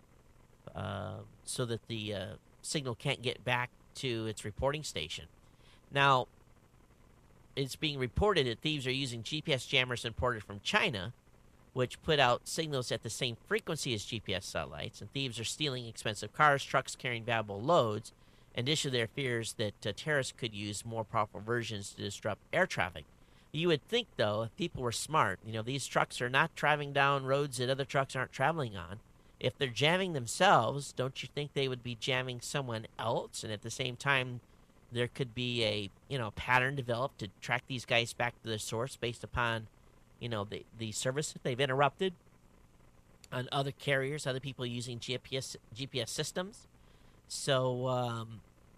so that the signal can't get back to its reporting station. Now, it's being reported that thieves are using GPS jammers imported from China, which put out signals at the same frequency as GPS satellites, and thieves are stealing expensive cars, trucks carrying valuable loads, in addition to their fears that terrorists could use more powerful versions to disrupt air traffic. You would think, though, if people were smart, these trucks are not driving down roads that other trucks aren't traveling on. If they're jamming themselves, don't you think they would be jamming someone else? And at the same time, there could be a pattern developed to track these guys back to their source based upon the service that they've interrupted on other carriers, other people using GPS systems. So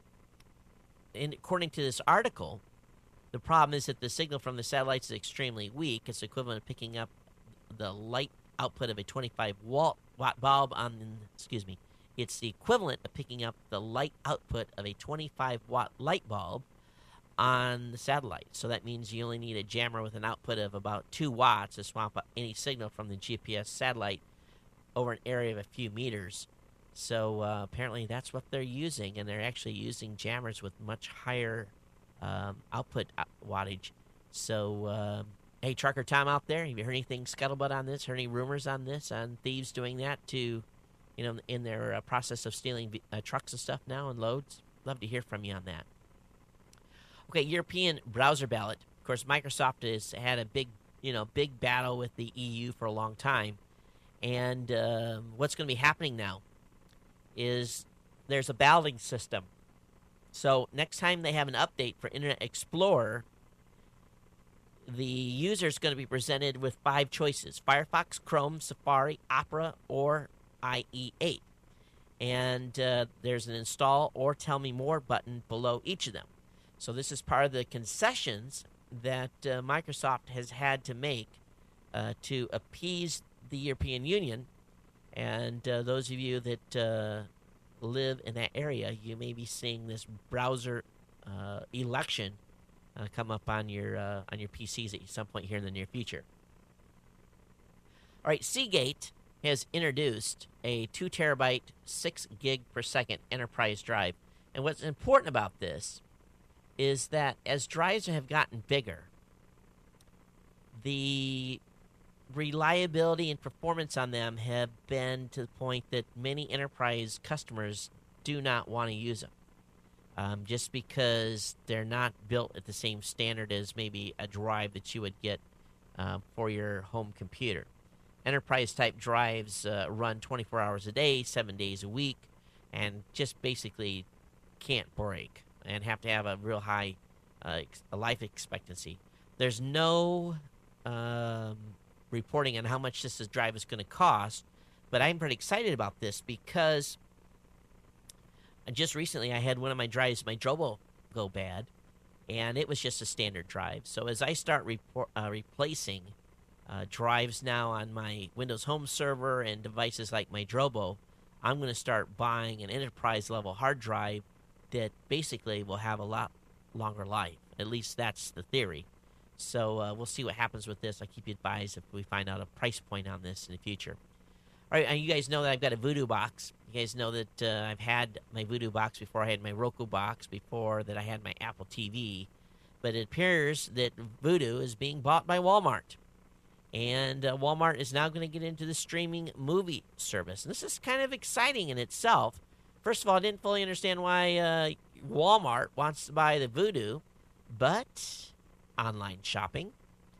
according to this article, the problem is that the signal from the satellites is extremely weak. It's equivalent to picking up the light output of a 25-watt bulb It's the equivalent of picking up the light output of a 25-watt light bulb on the satellite. So that means you only need a jammer with an output of about 2 watts to swamp up any signal from the GPS satellite over an area of a few meters. So apparently that's what they're using, and they're actually using jammers with much higher output wattage. So, hey, Trucker Tom out there, have you heard anything scuttlebutt on this? Heard any rumors on this, on thieves doing that to, in their process of stealing trucks and stuff now and loads? Love to hear from you on that. Okay, European browser ballot. Of course, Microsoft has had a big battle with the EU for a long time. And what's going to be happening now is there's a balloting system. So next time they have an update for Internet Explorer, the user is going to be presented with 5 choices: Firefox, Chrome, Safari, Opera, or IE8. And there's an install or tell me more button below each of them. So this is part of the concessions that Microsoft has had to make to appease the European Union. And those of you that live in that area, you may be seeing this browser election come up on your PCs at some point here in the near future. All right, Seagate has introduced a 2 terabyte, 6 gig per second enterprise drive. And what's important about this is that as drives have gotten bigger, the reliability and performance on them have been to the point that many enterprise customers do not want to use them, just because they're not built at the same standard as maybe a drive that you would get for your home computer. Enterprise type drives run 24 hours a day, 7 days a week, and just basically can't break and have to have a real high life expectancy. There's no reporting on how much this drive is going to cost, but I'm pretty excited about this because just recently I had one of my drives, my Drobo, go bad, and it was just a standard drive. So as I start replacing drives now on my Windows Home Server and devices like my Drobo, I'm going to start buying an enterprise-level hard drive that basically will have a lot longer life. At least that's the theory. So we'll see what happens with this. I'll keep you advised if we find out a price point on this in the future. All right, you guys know that I've got a Voodoo box. You guys know that I've had my Voodoo box before I had my Roku box, before that I had my Apple TV. But it appears that Voodoo is being bought by Walmart. And Walmart is now going to get into the streaming movie service. And this is kind of exciting in itself. First of all, I didn't fully understand why Walmart wants to buy the Voodoo, but online shopping,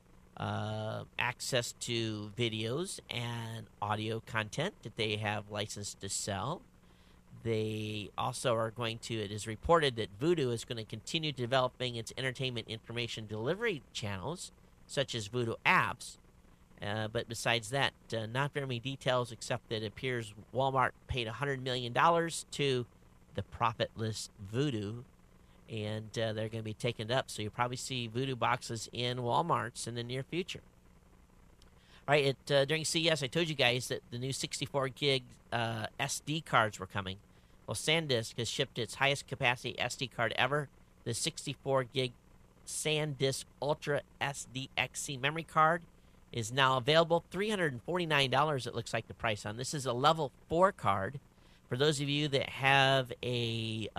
access to videos and audio content that they have licensed to sell. They also are going to, it is reported that Voodoo is going to continue developing its entertainment information delivery channels, such as Voodoo apps. But besides that, not very many details, except that it appears Walmart paid $100 million to the profitless Voodoo, and they're going to be taking it up. So you'll probably see Voodoo boxes in Walmarts in the near future. All right, during CES, I told you guys that the new 64 gig SD cards were coming. Well, SanDisk has shipped its highest capacity SD card ever, the 64 gig SanDisk Ultra SDXC memory card. Is now available, $349. It looks like the price on this is a level 4 card. For those of you that have a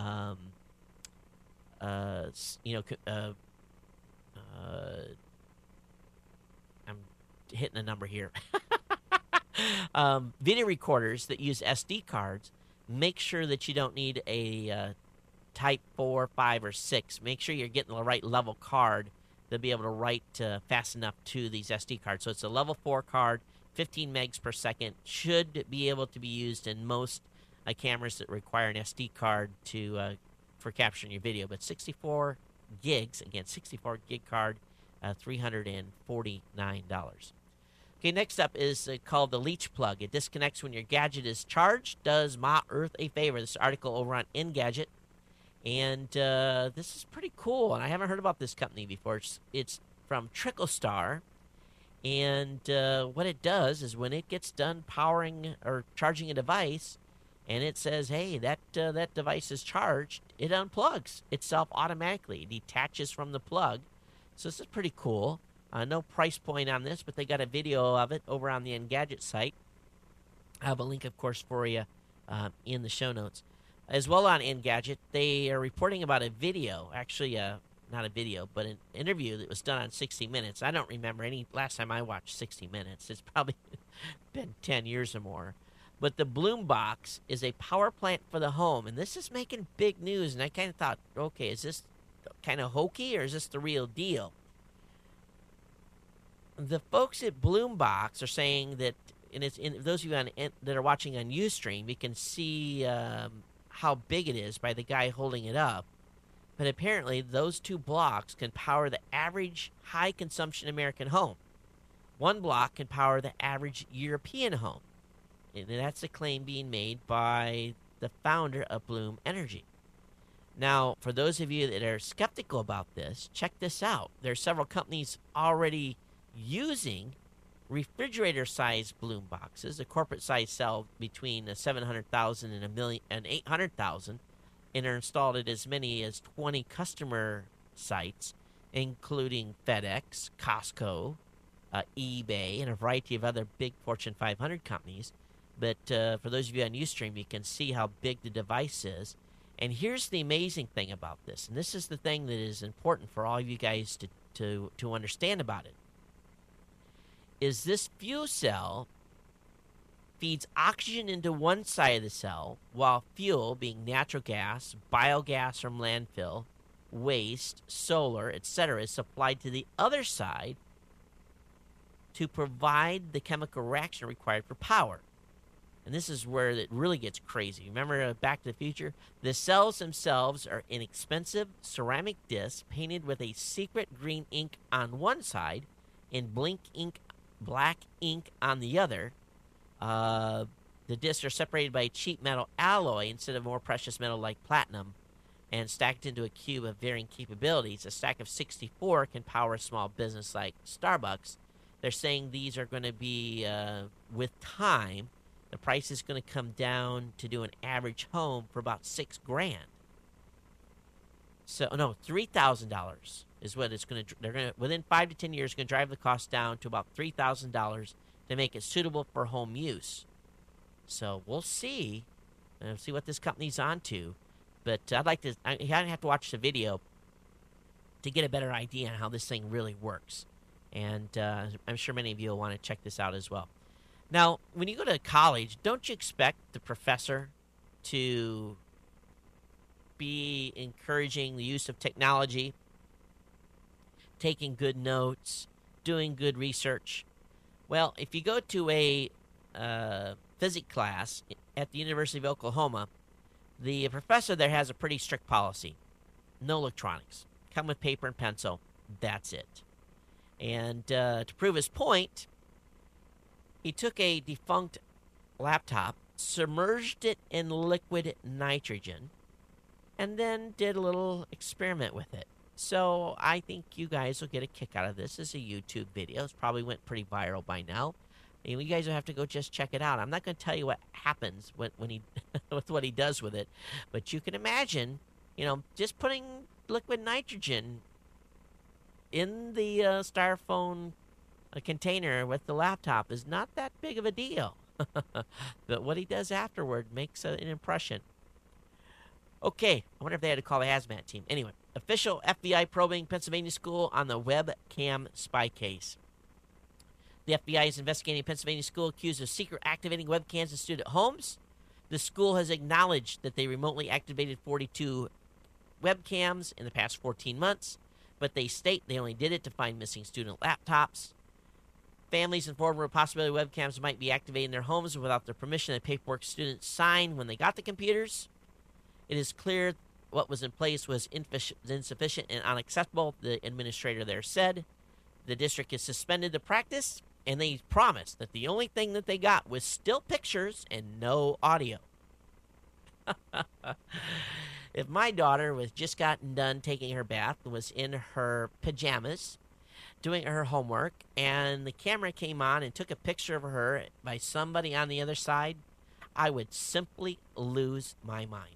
I'm hitting a number here. Video recorders that use SD cards, make sure that you don't need a Type 4, 5, or 6. Make sure you're getting the right level card to be able to write fast enough to these SD cards. So it's a level 4 card, 15 megs per second, should be able to be used in most cameras that require an SD card for capturing your video. But 64 gigs, again, 64 gig card, $349. Okay, next up is called the Leech Plug. It disconnects when your gadget is charged. Does Ma Earth a favor. This article over on Engadget. And this is pretty cool, and I haven't heard about this company before. It's from TrickleStar, and what it does is when it gets done powering or charging a device, and it says, hey, that device is charged, it unplugs itself automatically. It detaches from the plug. So this is pretty cool. No price point on this, but they got a video of it over on the Engadget site. I have a link, of course, for you in the show notes. As well on Engadget, they are reporting about a video, actually not a video, but an interview that was done on 60 Minutes. I don't remember last time I watched 60 Minutes. It's probably been 10 years or more. But the Bloom Box is a power plant for the home, and this is making big news, and I kind of thought, okay, is this kind of hokey, or is this the real deal? The folks at Bloom Box are saying that, and it's in those of you that are watching on Ustream, you can see how big it is by the guy holding it up. But apparently those two blocks can power the average high-consumption American home. One block can power the average European home. And that's a claim being made by the founder of Bloom Energy. Now, for those of you that are skeptical about this, check this out. There are several companies already using refrigerator-sized Bloom boxes. The corporate size sell between $700,000 and $800,000, and are installed at as many as 20 customer sites, including FedEx, Costco, eBay, and a variety of other big Fortune 500 companies. But for those of you on Ustream, you can see how big the device is. And here's the amazing thing about this, and this is the thing that is important for all of you guys to understand about it, is this fuel cell feeds oxygen into one side of the cell, while fuel, being natural gas, biogas from landfill, waste, solar, etc., is supplied to the other side to provide the chemical reaction required for power. And this is where it really gets crazy. Remember Back to the Future? The cells themselves are inexpensive ceramic discs painted with a secret green ink on one side and black ink on the other. The discs are separated by a cheap metal alloy instead of more precious metal like platinum and stacked into a cube of varying capabilities. A stack of 64 can power a small business like Starbucks. They're saying these are going to be, with time, the price is going to come down to do an average home for about $6,000. So no, $3,000 is what it's going to. They're going to within 5 to 10 years going to drive the cost down to about $3,000 to make it suitable for home use. So we'll see what this company's onto. But I'd like to. I have to watch the video to get a better idea on how this thing really works. And I'm sure many of you will want to check this out as well. Now, when you go to college, don't you expect the professor to be encouraging the use of technology, taking good notes, doing good research? Well, if you go to a physics class at the University of Oklahoma, the professor there has a pretty strict policy. No electronics. Come with paper and pencil. That's it. And to prove his point, he took a defunct laptop, submerged it in liquid nitrogen, and then did a little experiment with it. So I think you guys will get a kick out of this as a YouTube video. It's probably went pretty viral by now. And you guys will have to go just check it out. I'm not going to tell you what happens when he with what he does with it, but you can imagine, just putting liquid nitrogen in the styrofoam container with the laptop is not that big of a deal. But what he does afterward makes an impression. Okay, I wonder if they had to call the hazmat team. Anyway, official FBI probing Pennsylvania school on the webcam spy case. The FBI is investigating a Pennsylvania school accused of secret activating webcams in student homes. The school has acknowledged that they remotely activated 42 webcams in the past 14 months, but they state they only did it to find missing student laptops. Families informed of the possibility webcams might be activated in their homes without their permission and paperwork students signed when they got the computers. It is clear what was in place was insufficient and unacceptable, the administrator there said. The district has suspended the practice, and they promised that the only thing that they got was still pictures and no audio. If my daughter was just gotten done taking her bath and was in her pajamas doing her homework, and the camera came on and took a picture of her by somebody on the other side, I would simply lose my mind.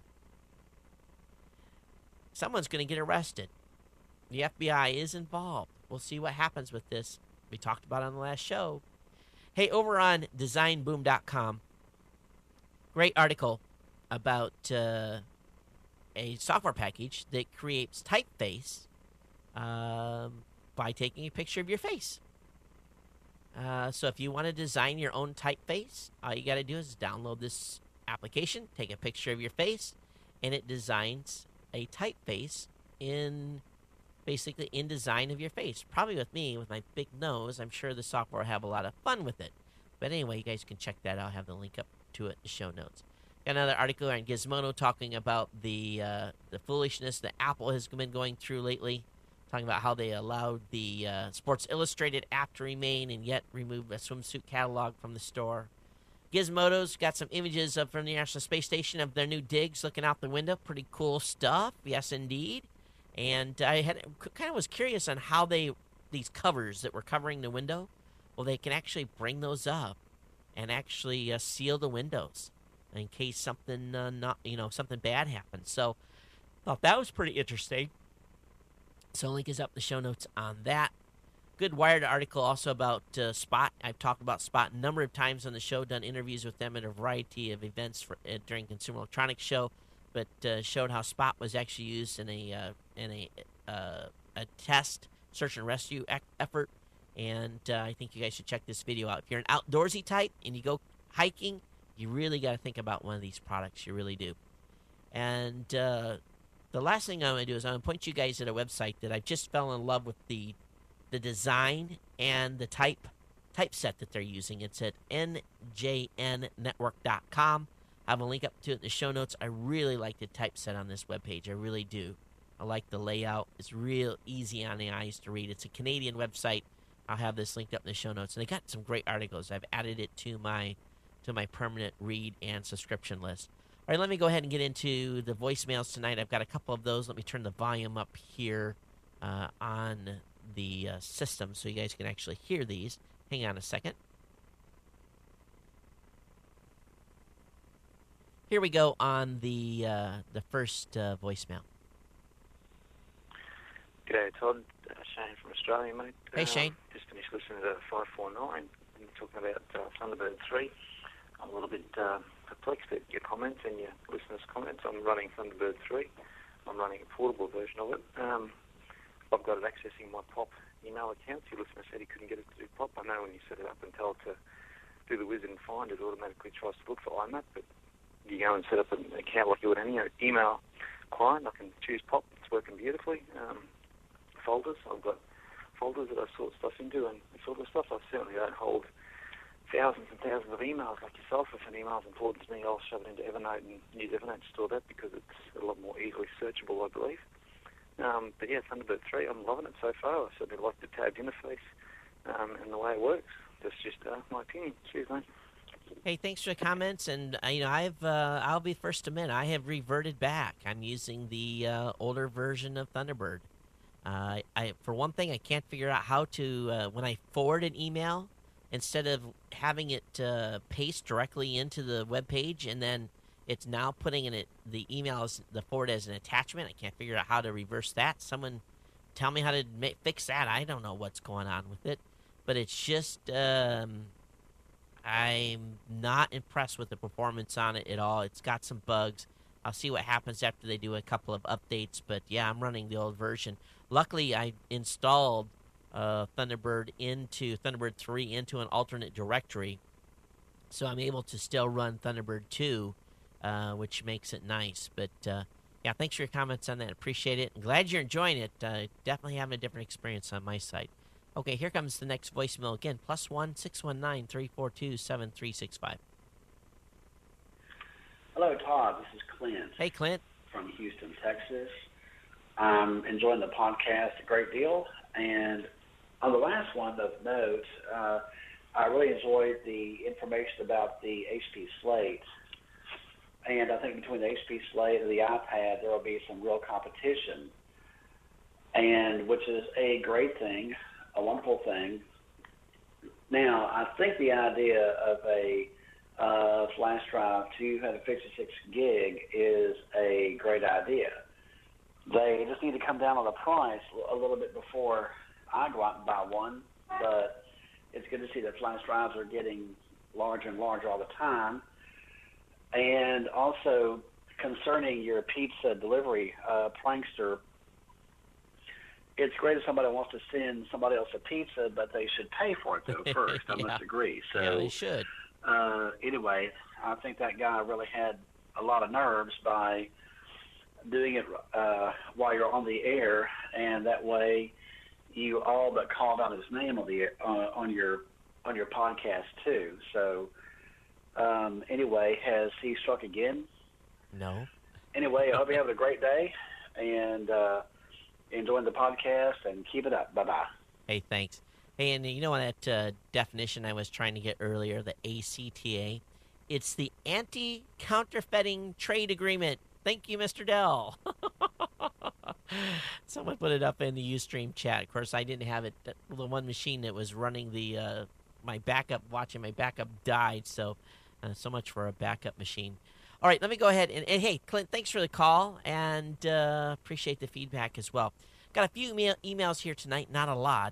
Someone's going to get arrested. The FBI is involved. We'll see what happens with this. We talked about it on the last show. Hey, over on designboom.com, great article about a software package that creates typeface by taking a picture of your face. So if you want to design your own typeface, all you got to do is download this application, take a picture of your face, and it designs a typeface in design of your face. Probably with me, with my big nose, I'm sure the software will have a lot of fun with it. But anyway, you guys can check that out. I'll have the link up to it in the show notes. Got another article on Gizmodo talking about the foolishness that Apple has been going through lately, talking about how they allowed the Sports Illustrated app to remain and yet remove a swimsuit catalog from the store. Gizmodo's got some images from the International Space Station of their new digs looking out the window. Pretty cool stuff, yes indeed. And I was curious on how these covers that were covering the window, well, they can actually bring those up and actually seal the windows in case something something bad happens. So, thought that was pretty interesting. So, link is up in the show notes on that. good Wired article also about Spot. I've talked about Spot a number of times on the show, done interviews with them at a variety of events during Consumer Electronics Show, but showed how Spot was actually used in a test search and rescue effort. And I think you guys should check this video out. If you're an outdoorsy type and you go hiking, you really got to think about one of these products. You really do. And the last thing I'm going to do is I'm going to point you guys at a website that I just fell in love with the design and the typeset that they're using. It's at njnnetwork.com. I have a link up to it in the show notes. I really like the typeset on this webpage. I really do. I like the layout. It's real easy on the eyes to read. It's a Canadian website. I'll have this linked up in the show notes. And they got some great articles. I've added it to my permanent read and subscription list. All right, let me go ahead and get into the voicemails tonight. I've got a couple of those. Let me turn the volume up here on the system so you guys can actually hear these. Hang on a second. Here we go on the first voicemail. G'day, Todd. Shane from Australia, mate. Hey, Shane. Just finished listening to 549 and talking about Thunderbird 3. I'm a little bit perplexed at your comments and your listeners' comments. I'm running Thunderbird 3. I'm running a portable version of it. I've got it accessing my POP email account. Your listener said he couldn't get it to do POP. I know when you set it up and tell it to do the wizard and find, it automatically tries to look for IMAP, but you go and set up an account like you would any email client. I can choose POP. It's working beautifully. Folders. I've got folders that I sort stuff into and sort of stuff. I certainly don't hold thousands and thousands of emails like yourself. If an email is important to me, I'll shove it into Evernote and use Evernote to store that because it's a lot more easily searchable, I believe. But yeah, Thunderbird 3, I'm loving it so far. I certainly like the tabbed interface and the way it works. That's just my opinion. Cheers, mate. Hey, thanks for the comments, and I'll be first to admit I have reverted back. I'm using the older version of Thunderbird. For one thing, I can't figure out how to when I forward an email, instead of having it paste directly into the web page, and then it's now putting in the email the forward as an attachment. I can't figure out how to reverse that. Someone tell me how to fix that. I don't know what's going on with it, but it's just I'm not impressed with the performance on it at all. It's got some bugs. I'll see what happens after they do a couple of updates, but yeah, I'm running the old version. Luckily, I installed Thunderbird 3 into an alternate directory, so I'm able to still run Thunderbird 2, which makes it nice. But yeah, thanks for your comments on that. Appreciate it. I'm glad you're enjoying it. Definitely having a different experience on my side. Okay, here comes the next voicemail again. +1 619 342 7365. Hello, Todd. This is Clint. Hey, Clint. From Houston, Texas. I'm enjoying the podcast a great deal. And on the last one of note, I really enjoyed the information about the HP Slate. And I think between the HP Slate and the iPad, there will be some real competition, and which is a great thing, a wonderful thing. Now, I think the idea of a flash drive 256 gig is a great idea. They just need to come down on the price a little bit before I go out and buy one, but it's good to see that flash drives are getting larger and larger all the time. And also, concerning your pizza delivery, Prankster, it's great if somebody wants to send somebody else a pizza, but they should pay for it, though, first. I must agree. So, yeah, they should. Anyway, I think that guy really had a lot of nerves by doing it while you're on the air, and that way you all but called out his name on the on your podcast, too. So, anyway, has he struck again? No. Anyway, I hope you're having a great day, and enjoying the podcast, and keep it up. Bye-bye. Hey, thanks. Hey, and you know that definition I was trying to get earlier, the ACTA? It's the Anti-Counterfeiting Trade Agreement. Thank you, Mr. Dell. Someone put it up in the Ustream chat. Of course, I didn't have it. The one machine that was running the my backup died, so so much for a backup machine. All right, let me go ahead. And hey, Clint, thanks for the call, and appreciate the feedback as well. Got a few emails here tonight, not a lot.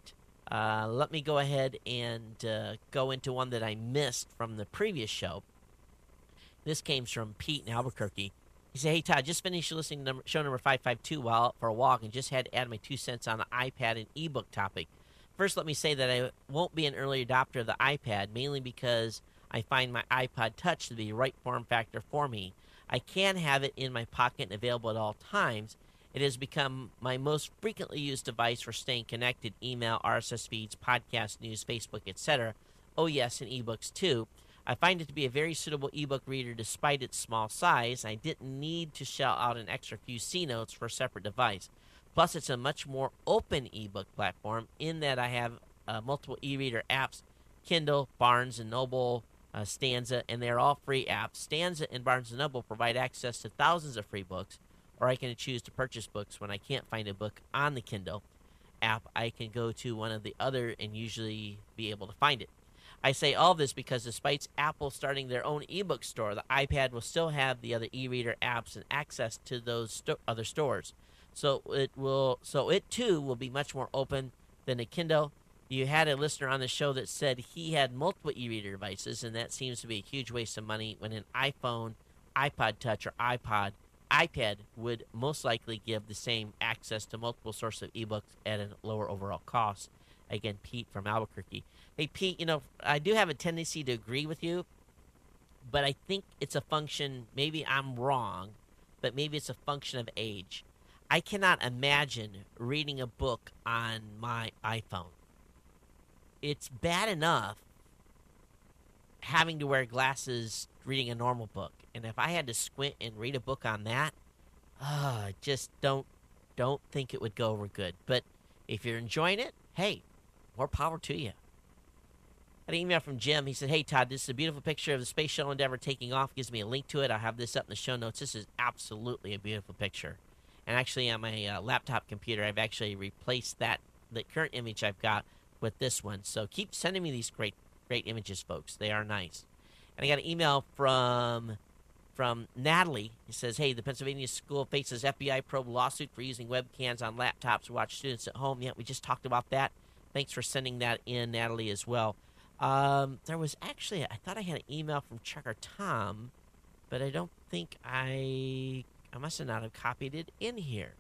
Let me go ahead and go into one that I missed from the previous show. This came from Pete in Albuquerque. He said, "Hey, Todd, just finished listening to show number 552 while out for a walk and just had to add my 2 cents on the iPad and ebook topic. First, let me say that I won't be an early adopter of the iPad, mainly because I find my iPod Touch to be the right form factor for me. I can have it in my pocket and available at all times. It has become my most frequently used device for staying connected, email, RSS feeds, podcast news, Facebook, etc. Oh, yes, and ebooks, too. I find it to be a very suitable ebook reader despite its small size. I didn't need to shell out an extra few C notes for a separate device. Plus, it's a much more open ebook platform in that I have multiple e-reader apps, Kindle, Barnes & Noble, Stanza, and they're all free apps. Stanza and Barnes & Noble provide access to thousands of free books, or I can choose to purchase books when I can't find a book on the Kindle app. I can go to one of the other and usually be able to find it. I say all this because despite Apple starting their own ebook store, the iPad will still have the other e-reader apps and access to those other stores. So it too will be much more open than a Kindle. You had a listener on the show that said he had multiple e-reader devices, and that seems to be a huge waste of money when an iPhone, iPod Touch, or iPad would most likely give the same access to multiple sources of ebooks at a lower overall cost. Again, Pete from Albuquerque. Hey, Pete, I do have a tendency to agree with you, but I think it's a function, maybe I'm wrong, but maybe it's a function of age. I cannot imagine reading a book on my iPhone. It's bad enough having to wear glasses reading a normal book. And if I had to squint and read a book on that, just don't think it would go over good. But if you're enjoying it, hey, more power to you. I had an email from Jim. He said, "Hey, Todd, this is a beautiful picture of the Space Shuttle Endeavour taking off. Gives me a link to it. I'll have this up in the show notes. This is absolutely a beautiful picture." And actually, on my laptop computer, I've actually replaced the current image I've got with this one. So keep sending me these great images, folks. They are nice. And I got an email from Natalie. He says, "Hey, the Pennsylvania school faces FBI probe lawsuit for using webcams on laptops to watch students at home." Yeah, we just talked about that. Thanks for sending that in, Natalie, as well. There was actually, I thought I had an email from Trucker Tom, but I don't think I must have not have copied it in here.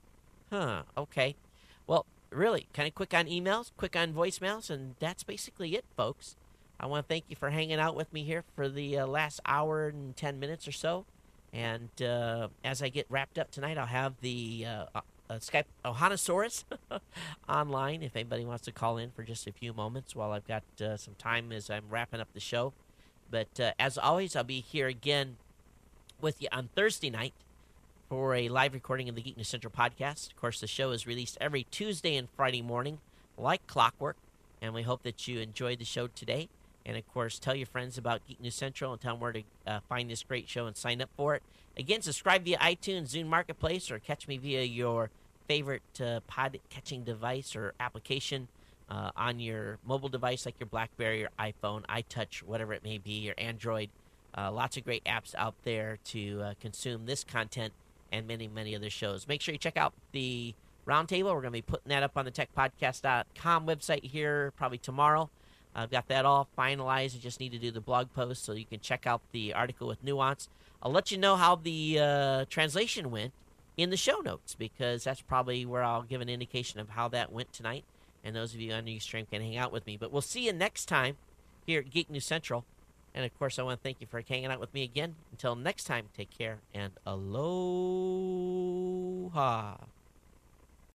Okay. Well, really, kind of quick on emails, quick on voicemails, and that's basically it, folks. I want to thank you for hanging out with me here for the last hour and 10 minutes or so. And as I get wrapped up tonight, I'll have the Skype Ohanasaurus online if anybody wants to call in for just a few moments while I've got some time as I'm wrapping up the show. But as always, I'll be here again with you on Thursday night for a live recording of the Geek News Central podcast. Of course, the show is released every Tuesday and Friday morning, like clockwork, and we hope that you enjoyed the show today. And, of course, tell your friends about Geek News Central and tell them where to find this great show and sign up for it. Again, subscribe via iTunes, Zune Marketplace, or catch me via your favorite pod-catching device or application on your mobile device like your BlackBerry or iPhone, iTouch, whatever it may be, or Android. Lots of great apps out there to consume this content and many, many other shows. Make sure you check out the Roundtable. We're going to be putting that up on the techpodcast.com website here probably tomorrow. I've got that all finalized. I just need to do the blog post so you can check out the article with nuance. I'll let you know how the translation went in the show notes because that's probably where I'll give an indication of how that went tonight. And those of you on Ustream can hang out with me. But we'll see you next time here at Geek News Central. And, of course, I want to thank you for hanging out with me again. Until next time, take care and aloha.